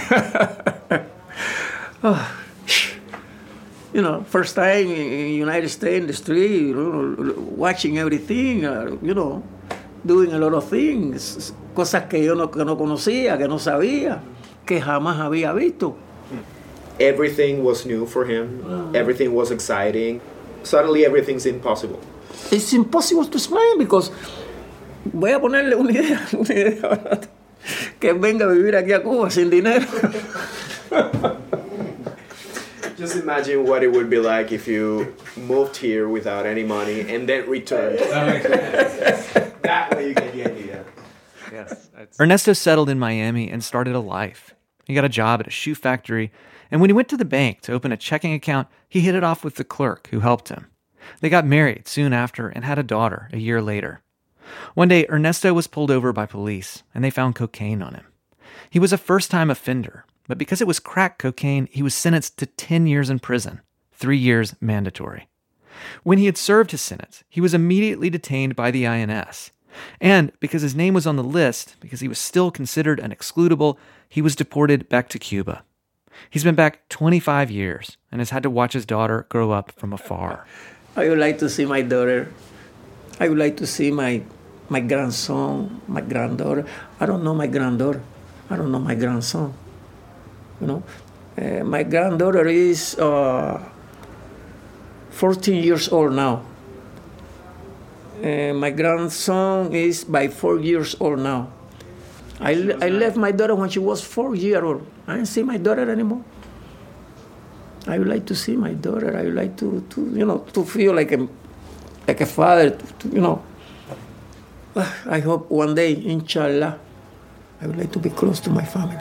oh. You know, first time in the United States in the street, you know, watching everything, uh, you know, doing a lot of things, cosas que yo no, que no conocía, que no sabía, que jamás había visto. Everything was new for him. Uh, everything was exciting. Suddenly everything's impossible. It's impossible to explain because voy a ponerle una idea, una idea que venga a vivir aquí a Cuba sin dinero. Just imagine what it would be like if you moved here without any money and then returned. That way you get the idea. Yes. Ernesto settled in Miami and started a life. He got a job at a shoe factory, and when he went to the bank to open a checking account, he hit it off with the clerk who helped him. They got married soon after and had a daughter a year later. One day, Ernesto was pulled over by police, and they found cocaine on him. He was a first-time offender, but because it was crack cocaine, he was sentenced to ten years in prison, three years mandatory. When he had served his sentence, he was immediately detained by the I N S. And because his name was on the list, because he was still considered an excludable, he was deported back to Cuba. He's been back twenty-five years and has had to watch his daughter grow up from afar. I would like to see my daughter. I would like to see my my grandson, my granddaughter. I don't know my granddaughter. I don't know my grandson. You know, uh, my granddaughter is uh, fourteen years old now. Uh, my grandson is by four years old now. I, I left my daughter when she was four years old. I didn't see my daughter anymore. I would like to see my daughter. I would like to, to you know, to feel like a, like a father. To, to, you know, I hope one day, inshallah, I would like to be close to my family.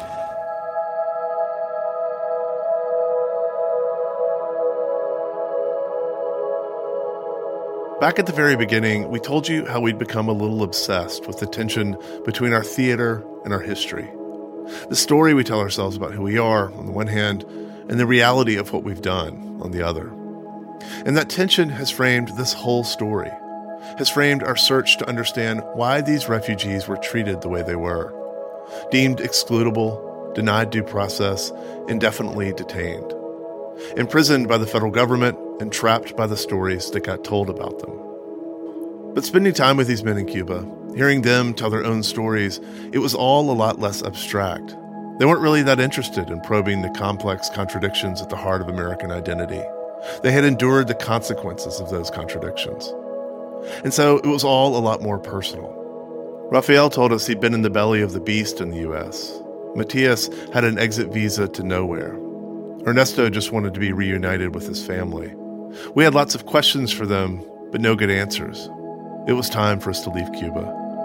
Back at the very beginning, we told you how we'd become a little obsessed with the tension between our theater and our history. The story we tell ourselves about who we are, on the one hand, and the reality of what we've done, on the other. And that tension has framed this whole story, has framed our search to understand why these refugees were treated the way they were. Deemed excludable, denied due process, indefinitely detained. Imprisoned by the federal government and trapped by the stories that got told about them. But spending time with these men in Cuba, hearing them tell their own stories, it was all a lot less abstract. They weren't really that interested in probing the complex contradictions at the heart of American identity. They had endured the consequences of those contradictions. And so it was all a lot more personal. Rafael told us he'd been in the belly of the beast in the U S. Matias had an exit visa to nowhere. Ernesto just wanted to be reunited with his family. We had lots of questions for them, but no good answers. It was time for us to leave Cuba.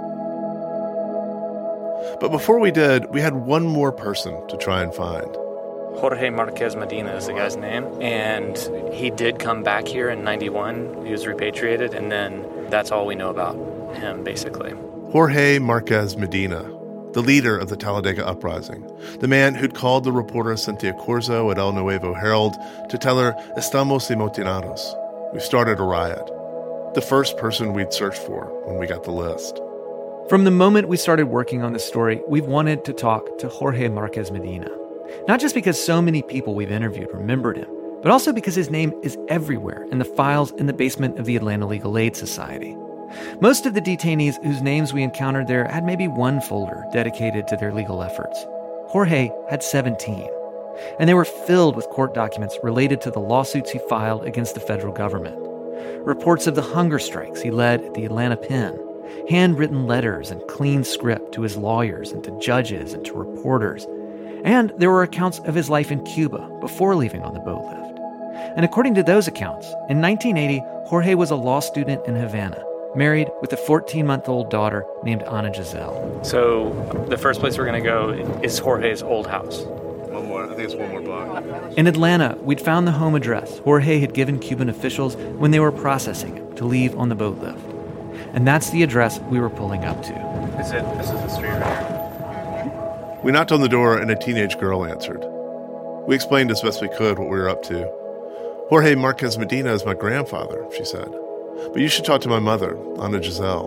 But before we did, we had one more person to try and find. Jorge Marquez Medina is the guy's name, and he did come back here in ninety-one. He was repatriated, and then that's all we know about him, basically. Jorge Marquez Medina, the leader of the Talladega Uprising, the man who'd called the reporter Cynthia Corzo at El Nuevo Herald to tell her, "Estamos amotinados." We started a riot. The first person we'd searched for when we got the list. From the moment we started working on this story, we've wanted to talk to Jorge Marquez Medina. Not just because so many people we've interviewed remembered him, but also because his name is everywhere in the files in the basement of the Atlanta Legal Aid Society. Most of the detainees whose names we encountered there had maybe one folder dedicated to their legal efforts. Jorge had seventeen, and they were filled with court documents related to the lawsuits he filed against the federal government. Reports of the hunger strikes he led at the Atlanta Pen, handwritten letters and clean script to his lawyers and to judges and to reporters. And there were accounts of his life in Cuba before leaving on the boat lift. And according to those accounts, in nineteen eighty, Jorge was a law student in Havana, married with a fourteen-month-old daughter named Ana Giselle. So the first place we're going to go is Jorge's old house. One more. I think it's one more block. In Atlanta, we'd found the home address Jorge had given Cuban officials when they were processing him to leave on the boat lift. And that's the address we were pulling up to. Is it? This is the street right here. We knocked on the door and a teenage girl answered. We explained as best we could what we were up to. Jorge Marquez Medina is my grandfather, she said. But you should talk to my mother, Ana Giselle.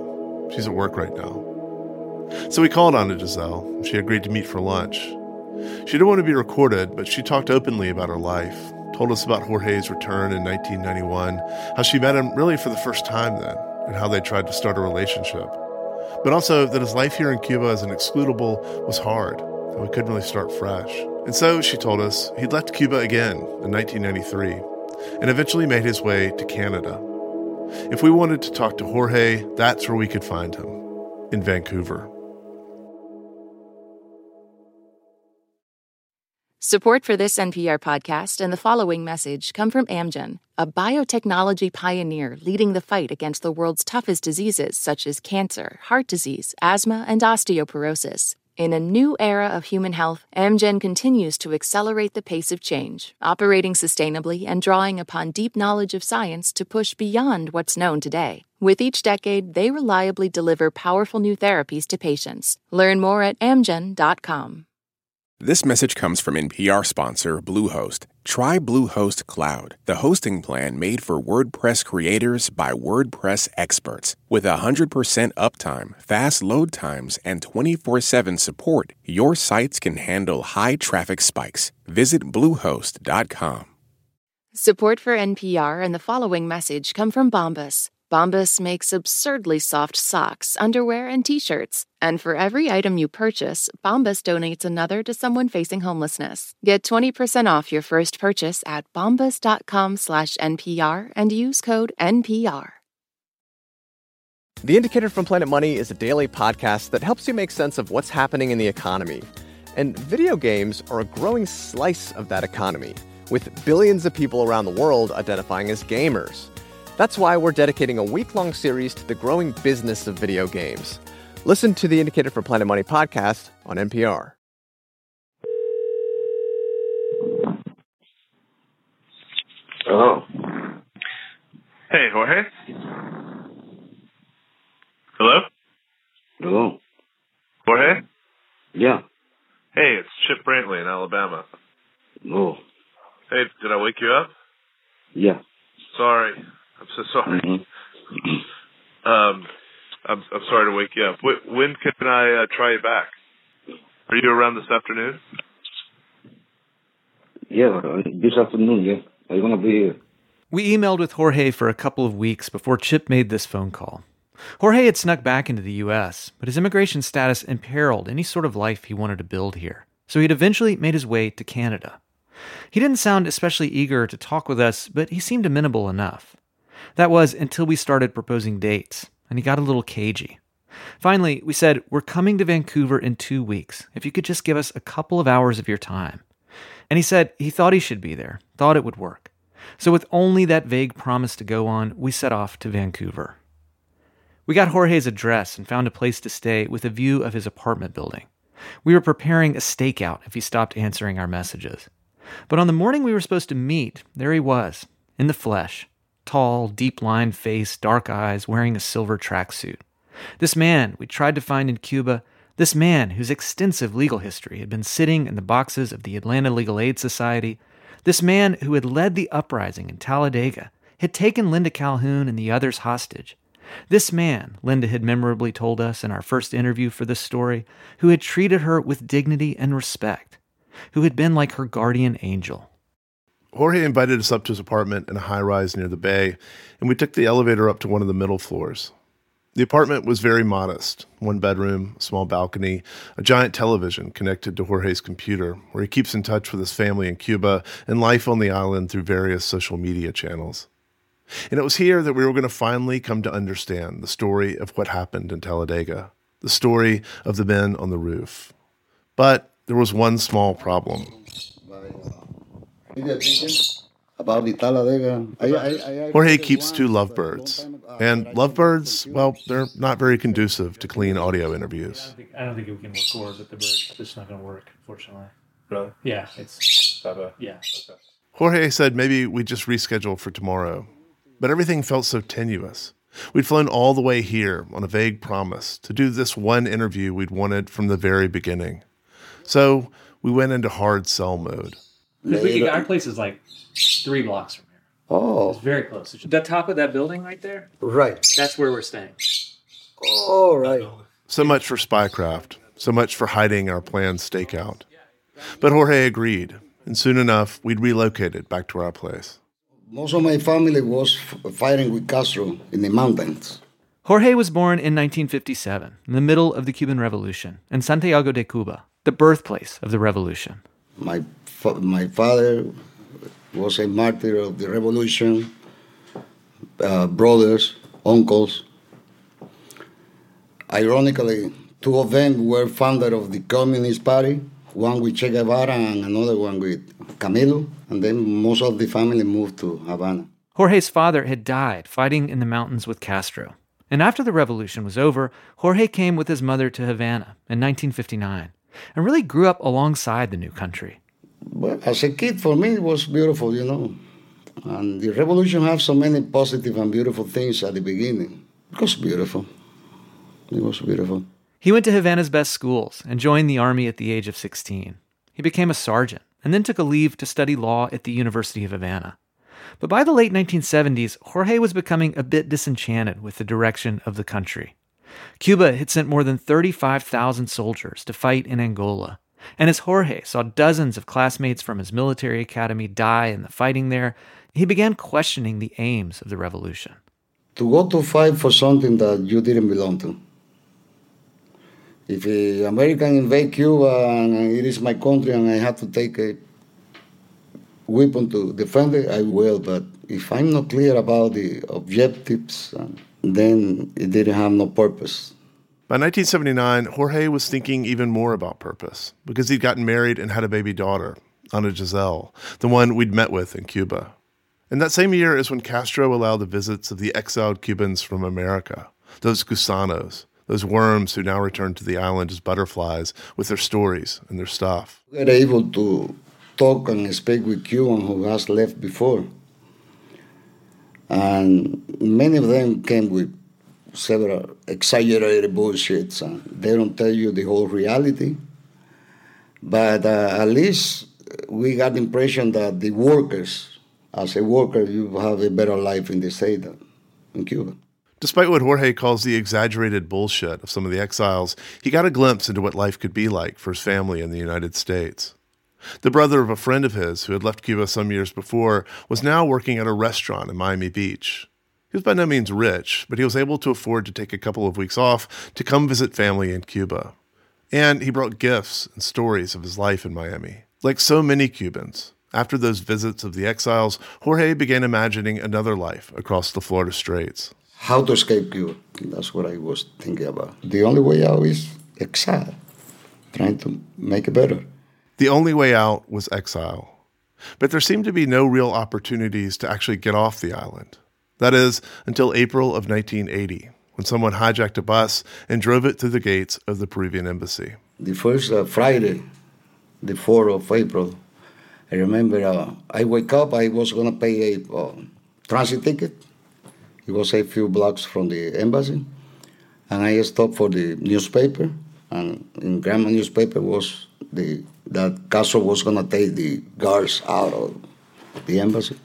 She's at work right now. So we called on Giselle. She agreed to meet for lunch. She didn't want to be recorded, but she talked openly about her life, told us about Jorge's return in nineteen ninety-one, how she met him really for the first time then, and how they tried to start a relationship. But also that his life here in Cuba as an excludable was hard, and we couldn't really start fresh. And so, she told us, he'd left Cuba again in nineteen ninety-three, and eventually made his way to Canada. If we wanted to talk to Jorge, that's where we could find him, in Vancouver. Support for this N P R podcast and the following message come from Amgen, a biotechnology pioneer leading the fight against the world's toughest diseases such as cancer, heart disease, asthma, and osteoporosis. In a new era of human health, Amgen continues to accelerate the pace of change, operating sustainably and drawing upon deep knowledge of science to push beyond what's known today. With each decade, they reliably deliver powerful new therapies to patients. Learn more at amgen dot com. This message comes from N P R sponsor Bluehost. Try Bluehost Cloud, the hosting plan made for WordPress creators by WordPress experts. With one hundred percent uptime, fast load times, and twenty-four seven support, your sites can handle high traffic spikes. Visit bluehost dot com. Support for N P R and the following message come from Bombas. Bombas makes absurdly soft socks, underwear, and T-shirts. And for every item you purchase, Bombas donates another to someone facing homelessness. Get twenty percent off your first purchase at bombas dot com slash N P R and use code N P R. The Indicator from Planet Money is a daily podcast that helps you make sense of what's happening in the economy. And video games are a growing slice of that economy, with billions of people around the world identifying as gamers. That's why we're dedicating a week-long series to the growing business of video games. Listen to the Indicator from Planet Money podcast on N P R. Hello. Hey, Jorge? Hello? Hello. Jorge? Yeah. Hey, it's Chip Brantley in Alabama. Oh. Hey, did I wake you up? Yeah. Sorry. I'm so sorry. Mm-hmm. um, I'm I'm sorry to wake you up. When, when can I uh, try you back? Are you around this afternoon? Yeah, this afternoon, yeah. I'm going to be here. We emailed with Jorge for a couple of weeks before Chip made this phone call. Jorge had snuck back into the U S, but his immigration status imperiled any sort of life he wanted to build here. So he'd eventually made his way to Canada. He didn't sound especially eager to talk with us, but he seemed amenable enough. That was until we started proposing dates, and he got a little cagey. Finally, we said, we're coming to Vancouver in two weeks, if you could just give us a couple of hours of your time. And he said he thought he should be there, thought it would work. So with only that vague promise to go on, we set off to Vancouver. We got Jorge's address and found a place to stay with a view of his apartment building. We were preparing a stakeout if he stopped answering our messages. But on the morning we were supposed to meet, there he was, in the flesh. Tall, deep-lined face, dark eyes, wearing a silver tracksuit. This man we tried to find in Cuba, this man whose extensive legal history had been sitting in the boxes of the Atlanta Legal Aid Society, this man who had led the uprising in Talladega, had taken Linda Calhoun and the others hostage. This man, Linda had memorably told us in our first interview for this story, who had treated her with dignity and respect, who had been like her guardian angel. Jorge invited us up to his apartment in a high-rise near the bay, and we took the elevator up to one of the middle floors. The apartment was very modest. One bedroom, a small balcony, a giant television connected to Jorge's computer, where he keeps in touch with his family in Cuba and life on the island through various social media channels. And it was here that we were going to finally come to understand the story of what happened in Talladega, the story of the men on the roof. But there was one small problem. About the Talladega. Jorge keeps two lovebirds. And lovebirds, well, they're not very conducive to clean audio interviews. I don't think, I don't think we can record with the birds. It's not going to work, unfortunately. Really? Yeah, it's... Yeah. Jorge said maybe we'd just reschedule for tomorrow. But everything felt so tenuous. We'd flown all the way here on a vague promise to do this one interview we'd wanted from the very beginning. So we went into hard sell mode. We, our place is like three blocks from here. Oh. It's very close. The top of that building right there? Right. That's where we're staying. All right. So much for spycraft. So much for hiding our planned stakeout. But Jorge agreed, and soon enough, we'd relocated back to our place. Most of my family was f- fighting with Castro in the mountains. Jorge was born in nineteen fifty-seven, in the middle of the Cuban Revolution, in Santiago de Cuba, the birthplace of the revolution. My fa- my father was a martyr of the revolution, uh, brothers, uncles. Ironically, two of them were founder of the Communist Party, one with Che Guevara and another one with Camilo, and then most of the family moved to Havana. Jorge's father had died fighting in the mountains with Castro. And after the revolution was over, Jorge came with his mother to Havana in nineteen fifty-nine and really grew up alongside the new country. Well, as a kid, for me, it was beautiful, you know. And the revolution had so many positive and beautiful things at the beginning. It was beautiful. It was beautiful. He went to Havana's best schools and joined the army at the age of sixteen. He became a sergeant and then took a leave to study law at the University of Havana. But by the late nineteen seventies, Jorge was becoming a bit disenchanted with the direction of the country. Cuba had sent more than thirty-five thousand soldiers to fight in Angola. And as Jorge saw dozens of classmates from his military academy die in the fighting there, he began questioning the aims of the revolution. To go to fight for something that you didn't belong to. If the American invade Cuba and it is my country and I have to take a weapon to defend it, I will. But if I'm not clear about the objectives, then it didn't have no purpose. By nineteen seventy-nine, Jorge was thinking even more about purpose because he'd gotten married and had a baby daughter, Ana Giselle, the one we'd met with in Cuba. And that same year is when Castro allowed the visits of the exiled Cubans from America, those gusanos, those worms who now return to the island as butterflies with their stories and their stuff. We were able to talk and speak with Cubans who has left before. And many of them came with several exaggerated bullshits, and they don't tell you the whole reality. But uh, at least we got the impression that the workers, as a worker, you have a better life in the state than in Cuba. Despite what Jorge calls the exaggerated bullshit of some of the exiles, he got a glimpse into what life could be like for his family in the United States. The brother of a friend of his who had left Cuba some years before was now working at a restaurant in Miami Beach. He was by no means rich, but he was able to afford to take a couple of weeks off to come visit family in Cuba. And he brought gifts and stories of his life in Miami. Like so many Cubans, after those visits of the exiles, Jorge began imagining another life across the Florida Straits. How to escape Cuba. That's what I was thinking about. The only way out is exile, trying to make it better. The only way out was exile. But there seemed to be no real opportunities to actually get off the island. That is, until April of nineteen eighty, when someone hijacked a bus and drove it through the gates of the Peruvian embassy. The first uh, Friday, the fourth of April, I remember uh, I wake up, I was going to pay a uh, transit ticket. It was a few blocks from the embassy. And I stopped for the newspaper. And in Grandma newspaper was the that Castro was going to take the guards out of the embassy.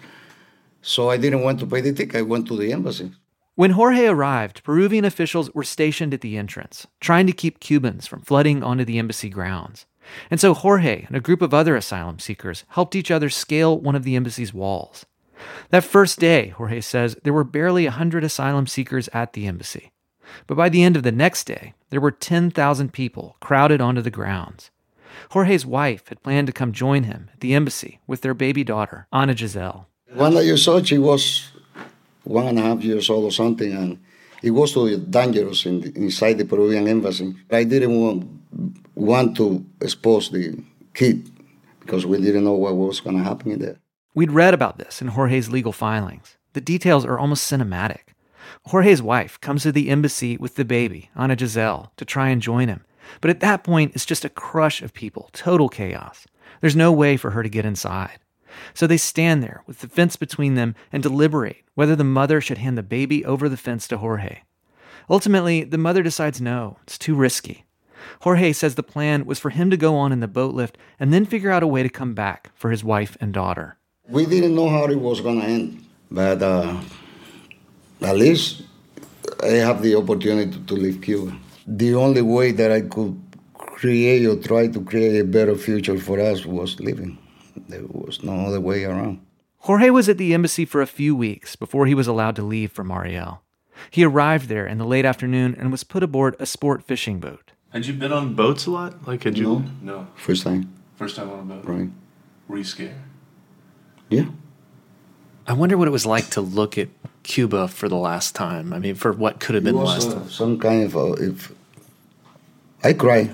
So I didn't want to pay the ticket. I went to the embassy. When Jorge arrived, Peruvian officials were stationed at the entrance, trying to keep Cubans from flooding onto the embassy grounds. And so Jorge and a group of other asylum seekers helped each other scale one of the embassy's walls. That first day, Jorge says, there were barely one hundred asylum seekers at the embassy. But by the end of the next day, there were ten thousand people crowded onto the grounds. Jorge's wife had planned to come join him at the embassy with their baby daughter, Ana Giselle. One that you saw, she was one and a half years old or something, and it was too dangerous in the, inside the Peruvian embassy. I didn't want, want to expose the kid because we didn't know what was going to happen in there. We'd read about this in Jorge's legal filings. The details are almost cinematic. Jorge's wife comes to the embassy with the baby, Ana Giselle, to try and join him. But at that point, it's just a crush of people, total chaos. There's no way for her to get inside. So they stand there with the fence between them and deliberate whether the mother should hand the baby over the fence to Jorge. Ultimately, the mother decides no, it's too risky. Jorge says the plan was for him to go on in the boat lift and then figure out a way to come back for his wife and daughter. We didn't know how it was going to end, but uh, at least I have the opportunity to, to leave Cuba. The only way that I could create or try to create a better future for us was leaving. There was no other way around. Jorge was at the embassy for a few weeks before he was allowed to leave for Mariel. He arrived there in the late afternoon and was put aboard a sport fishing boat. Had you been on boats a lot? Like, had you? No. No. First time. First time on a boat? Right. Were you scared? Yeah. I wonder what it was like to look at Cuba for the last time. I mean, for what could have been it the was, last uh, time. Some kind of, uh, if I cry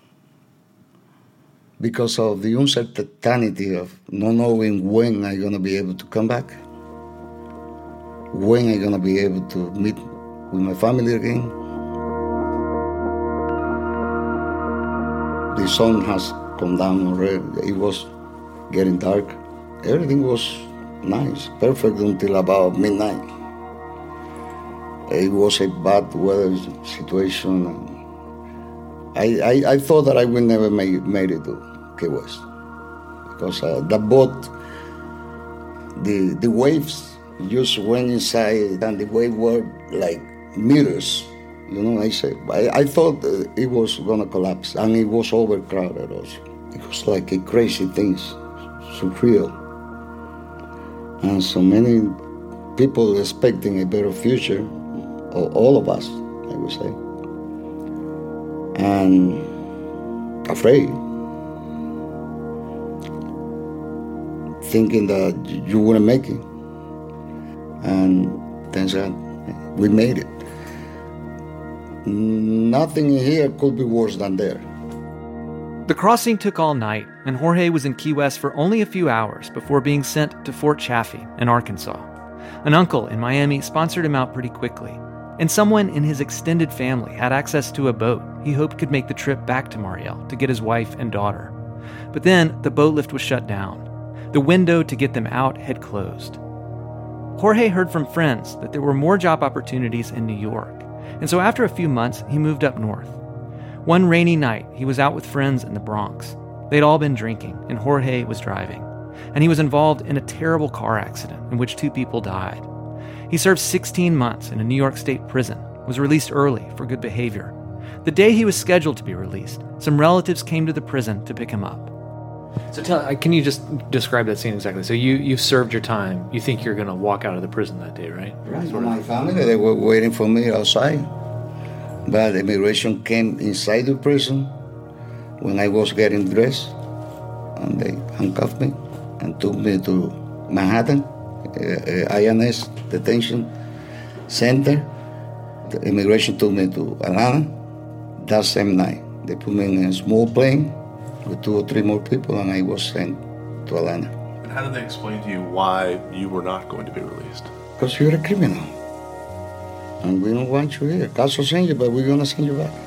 because of the uncertainty of not knowing when I'm going to be able to come back, when I'm going to be able to meet with my family again. The sun has come down already. It was getting dark. Everything was nice, perfect until about midnight. It was a bad weather situation. I, I, I thought that I would never make, made it to Key West because uh, the boat, the the waves just went inside and the waves were like meters. You know, I said, I, I thought it was gonna collapse, and it was overcrowded also. It was like a crazy thing, surreal. And so many people expecting a better future, all of us, I would say. And afraid, thinking that you wouldn't make it. And turns out we made it. Nothing here could be worse than there. The crossing took all night, and Jorge was in Key West for only a few hours before being sent to Fort Chaffee in Arkansas. An uncle in Miami sponsored him out pretty quickly, and someone in his extended family had access to a boat he hoped could make the trip back to Mariel to get his wife and daughter. But then the boat lift was shut down. The window to get them out had closed. Jorge heard from friends that there were more job opportunities in New York, and so after a few months, he moved up north. One rainy night, he was out with friends in the Bronx. They'd all been drinking, and Jorge was driving. And he was involved in a terrible car accident in which two people died. He served sixteen months in a New York State prison, was released early for good behavior. The day he was scheduled to be released, some relatives came to the prison to pick him up. So tell, can you just describe that scene exactly? So you, you've served your time. You think you're going to walk out of the prison that day, right? Right. Sort My family, they were waiting for me outside. But immigration came inside the prison when I was getting dressed. And they handcuffed me and took me to Manhattan, uh, I N S detention center. The immigration took me to Atlanta that same night. They put me in a small plane with two or three more people, and I was sent to Atlanta. And how did they explain to you why you were not going to be released? Because you're a criminal. And we don't want you here. Caso send you, but we're going to send you back.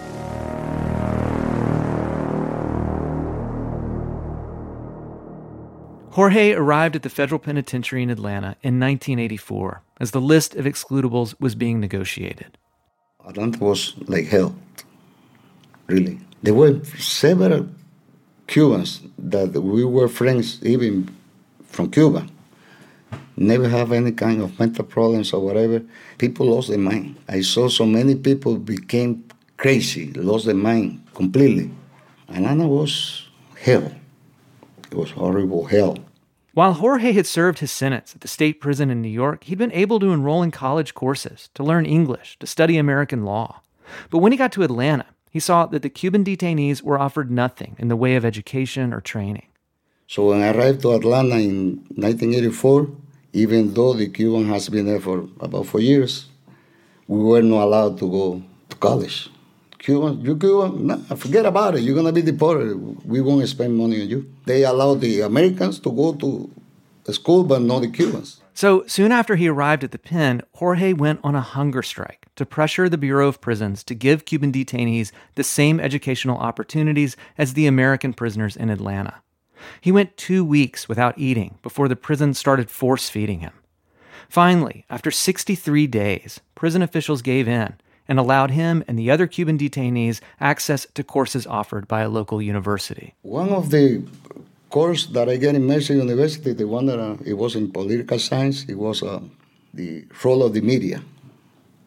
Jorge arrived at the federal penitentiary in Atlanta in nineteen eighty-four as the list of excludables was being negotiated. Atlanta was like hell, really. There were several Cubans that we were friends even from Cuba. Never have any kind of mental problems or whatever. People lost their mind. I saw so many people became crazy, lost their mind completely. Atlanta was hell. It was horrible hell. While Jorge had served his sentence at the state prison in New York, he'd been able to enroll in college courses, to learn English, to study American law. But when he got to Atlanta, he saw that the Cuban detainees were offered nothing in the way of education or training. So when I arrived to Atlanta in nineteen eighty-four, even though the Cuban has been there for about four years, we were not allowed to go to college. Cuban, you Cuban, nah, forget about it. You're going to be deported. We won't spend money on you. They allowed the Americans to go to school, but not the Cubans. So soon after he arrived at the pen, Jorge went on a hunger strike to pressure the Bureau of Prisons to give Cuban detainees the same educational opportunities as the American prisoners in Atlanta. He went two weeks without eating before the prison started force-feeding him. Finally, after sixty-three days, prison officials gave in and allowed him and the other Cuban detainees access to courses offered by a local university. One of the courses that I get in Mercer University, the one that uh, it was in political science, it was uh, the role of the media.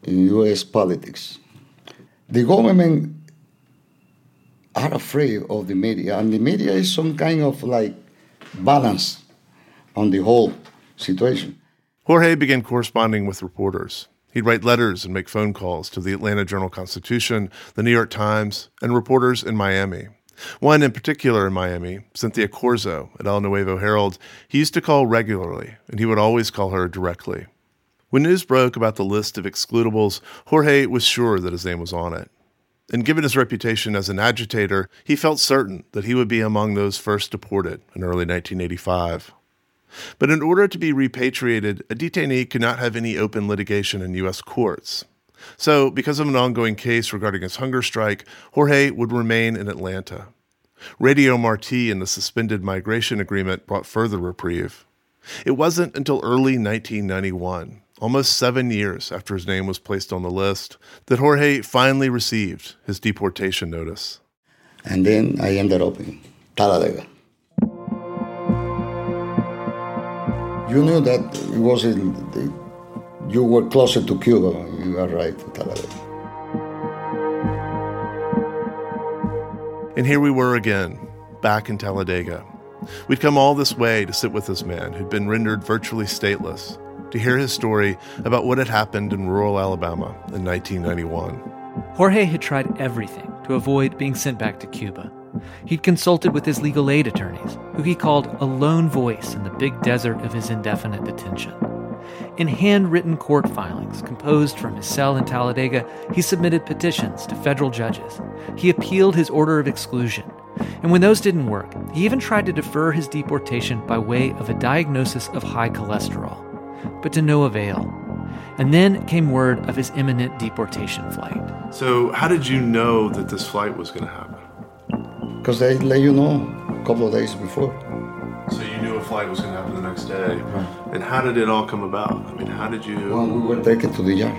in U S politics. The government are afraid of the media, and the media is some kind of like balance on the whole situation. Jorge began corresponding with reporters. He'd write letters and make phone calls to the Atlanta Journal-Constitution, the New York Times, and reporters in Miami. One in particular in Miami, Cynthia Corzo at El Nuevo Herald, he used to call regularly, and he would always call her directly. When news broke about the list of excludables, Jorge was sure that his name was on it. And given his reputation as an agitator, he felt certain that he would be among those first deported in early nineteen eighty-five. But in order to be repatriated, a detainee could not have any open litigation in U S courts. So, because of an ongoing case regarding his hunger strike, Jorge would remain in Atlanta. Radio Marti and the suspended migration agreement brought further reprieve. It wasn't until early nineteen ninety-one, almost seven years after his name was placed on the list, that Jorge finally received his deportation notice. And then I ended up in Talladega. You knew that it was in the, you were closer to Cuba. You are right, to Talladega. And here we were again, back in Talladega. We'd come all this way to sit with this man who'd been rendered virtually stateless, to hear his story about what had happened in rural Alabama in nineteen ninety-one. Jorge had tried everything to avoid being sent back to Cuba. He'd consulted with his legal aid attorneys, who he called a lone voice in the big desert of his indefinite detention. In handwritten court filings composed from his cell in Talladega, he submitted petitions to federal judges. He appealed his order of exclusion. And when those didn't work, he even tried to defer his deportation by way of a diagnosis of high cholesterol. But to no avail. And then came word of his imminent deportation flight. So how did you know that this flight was going to happen? Because they let you know a couple of days before. So you knew a flight was going to happen the next day. Right. And how did it all come about? I mean, how did you... Well, we were taken to the yard.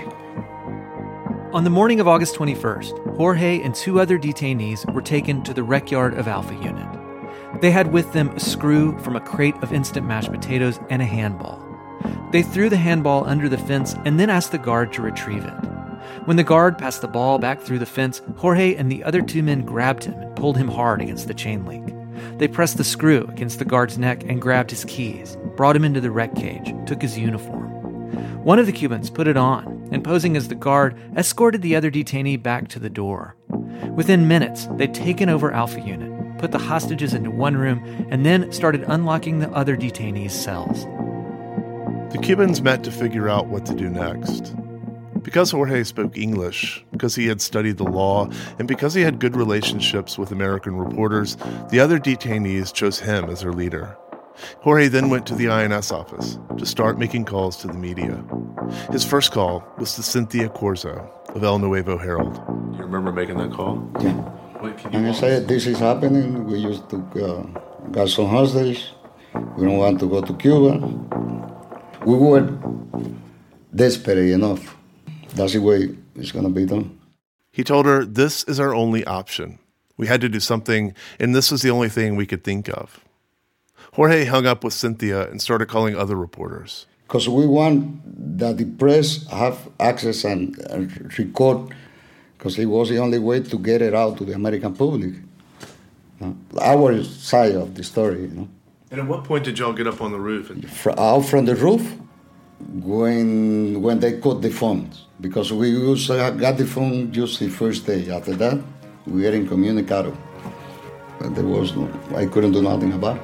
On the morning of August twenty-first, Jorge and two other detainees were taken to the rec yard of Alpha Unit. They had with them a screw from a crate of instant mashed potatoes and a handball. They threw the handball under the fence and then asked the guard to retrieve it. When the guard passed the ball back through the fence, Jorge and the other two men grabbed him and pulled him hard against the chain link. They pressed the screw against the guard's neck and grabbed his keys, brought him into the rec cage, took his uniform. One of the Cubans put it on, and posing as the guard, escorted the other detainee back to the door. Within minutes, they'd taken over Alpha Unit, put the hostages into one room, and then started unlocking the other detainees' cells. The Cubans met to figure out what to do next. Because Jorge spoke English, because he had studied the law, and because he had good relationships with American reporters, the other detainees chose him as their leader. Jorge then went to the I N S office to start making calls to the media. His first call was to Cynthia Corzo of El Nuevo Herald. You remember making that call? Yeah. Wait, can you and I said, this is happening. We used to uh, got some hostage. We don't want to go to Cuba. We were desperate enough. That's the way it's going to be done. He told her, this is our only option. We had to do something, and this was the only thing we could think of. Jorge hung up with Cynthia and started calling other reporters. Because we want that the press have access and, and record, because it was the only way to get it out to the American public. You know, our side of the story, you know. And at what point did y'all get up on the roof? And... Out from the roof, when when they cut the phones, because we used, uh, got the phone just the first day. After that, we were incommunicado. But there was no, I couldn't do nothing about it.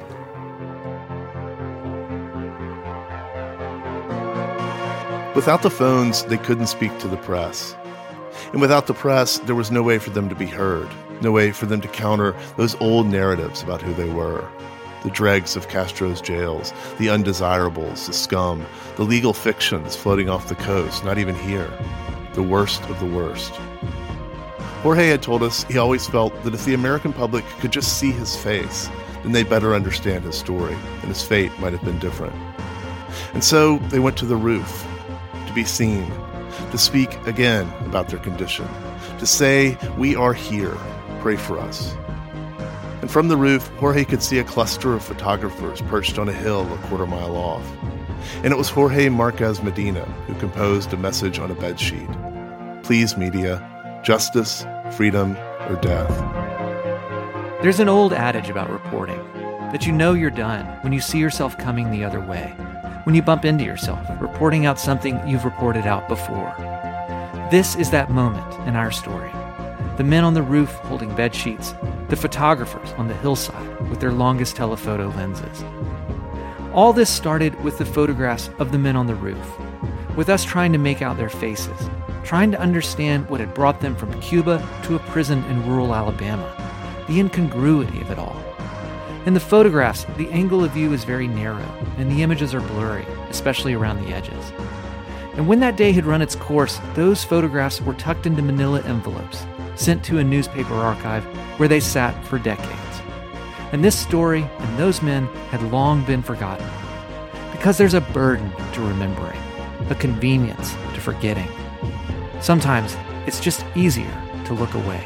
Without the phones, they couldn't speak to the press. And without the press, there was no way for them to be heard, no way for them to counter those old narratives about who they were. The dregs of Castro's jails, the undesirables, the scum, the legal fictions floating off the coast, not even here. The worst of the worst. Jorge had told us he always felt that if the American public could just see his face, then they'd better understand his story, and his fate might have been different. And so they went to the roof, to be seen, to speak again about their condition, to say, we are here, pray for us. And from the roof, Jorge could see a cluster of photographers perched on a hill a quarter mile off. And it was Jorge Marquez Medina who composed a message on a bedsheet. Please Media, justice, freedom, or death. There's an old adage about reporting, that you know you're done when you see yourself coming the other way, when you bump into yourself, reporting out something you've reported out before. This is that moment in our story. The men on the roof holding bed sheets, the photographers on the hillside with their longest telephoto lenses. All this started with the photographs of the men on the roof, with us trying to make out their faces, trying to understand what had brought them from Cuba to a prison in rural Alabama, the incongruity of it all. In the photographs, the angle of view is very narrow, and the images are blurry, especially around the edges. And when that day had run its course, those photographs were tucked into manila envelopes, sent to a newspaper archive where they sat for decades. And this story and those men had long been forgotten, because there's a burden to remembering, a convenience to forgetting. Sometimes it's just easier to look away.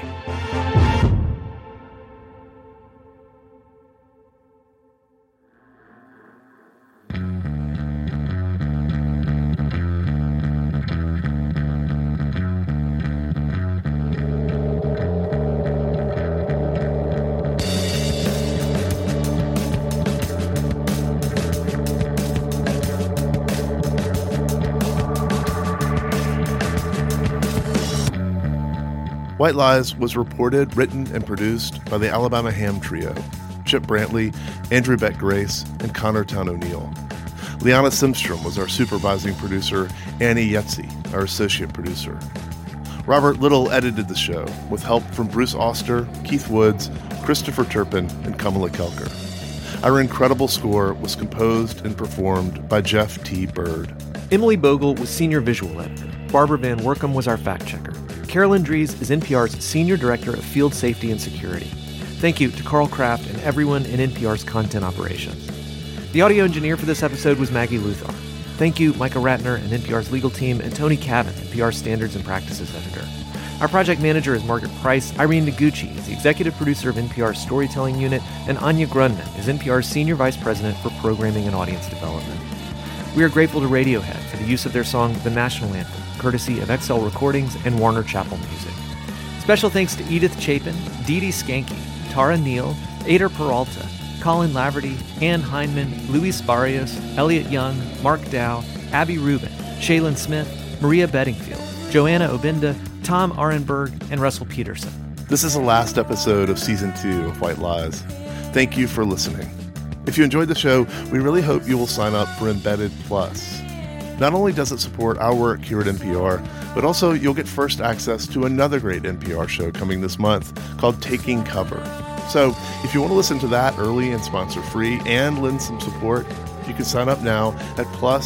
White Lies was reported, written, and produced by the Alabama Ham Trio, Chip Brantley, Andrew Beck Grace, and Connor Town O'Neill. Liana Simstrom was our supervising producer, Annie Yetzi, our associate producer. Robert Little edited the show, with help from Bruce Auster, Keith Woods, Christopher Turpin, and Kamala Kelker. Our incredible score was composed and performed by Jeff T. Bird. Emily Bogle was senior visual editor. Barbara Van Workum was our fact-checker. Carolyn Dries is N P R's Senior Director of Field Safety and Security. Thank you to Carl Kraft and everyone in N P R's content operations. The audio engineer for this episode was Maggie Luthar. Thank you, Micah Ratner and N P R's legal team, and Tony Cavan, N P R's Standards and Practices Editor. Our project manager is Margaret Price. Irene Noguchi is the executive producer of N P R's Storytelling Unit, and Anya Grundman is N P R's Senior Vice President for Programming and Audience Development. We are grateful to Radiohead for the use of their song The National Anthem, courtesy of X L Recordings and Warner Chappell Music. Special thanks to Edith Chapin, Dee Dee Skanky, Tara Neal, Ader Peralta, Colin Laverty, Ann Heineman, Luis Barrios, Elliot Young, Mark Dow, Abby Rubin, Shaylin Smith, Maria Bedingfield, Joanna Obinda, Tom Arenberg, and Russell Peterson. This is the last episode of Season two of White Lies. Thank you for listening. If you enjoyed the show, we really hope you will sign up for Embedded Plus. Not only does it support our work here at N P R, but also you'll get first access to another great N P R show coming this month called Taking Cover. So if you want to listen to that early and sponsor-free and lend some support, you can sign up now at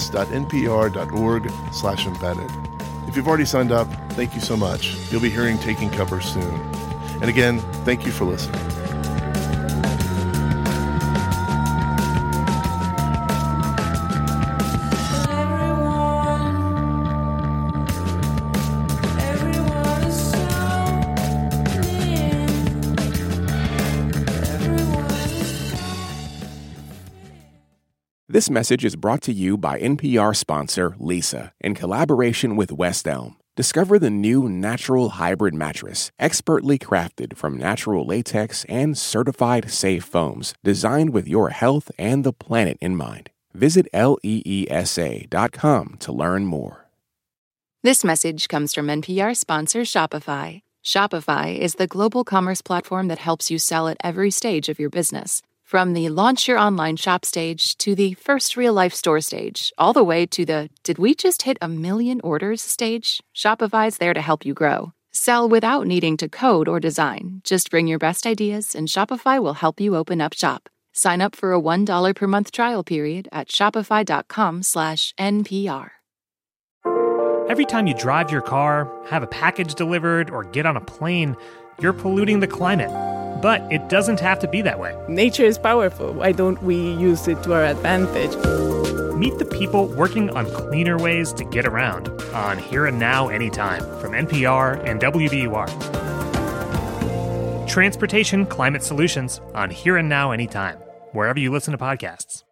plus.npr.org slash embedded. If you've already signed up, thank you so much. You'll be hearing Taking Cover soon. And again, thank you for listening. This message is brought to you by N P R sponsor Lisa in collaboration with West Elm. Discover the new natural hybrid mattress, expertly crafted from natural latex and certified safe foams, designed with your health and the planet in mind. Visit leesa dot com to learn more. This message comes from N P R sponsor Shopify. Shopify is the global commerce platform that helps you sell at every stage of your business. From the launch your online shop stage to the first real-life store stage, all the way to the did we just hit a million orders stage, Shopify's there to help you grow. Sell without needing to code or design. Just bring your best ideas and Shopify will help you open up shop. Sign up for a one dollar per month trial period at shopify.com slash NPR. Every time you drive your car, have a package delivered, or get on a plane, you're polluting the climate. But it doesn't have to be that way. Nature is powerful. Why don't we use it to our advantage? Meet the people working on cleaner ways to get around on Here and Now Anytime from N P R and W B U R. Transportation Climate Solutions on Here and Now Anytime, wherever you listen to podcasts.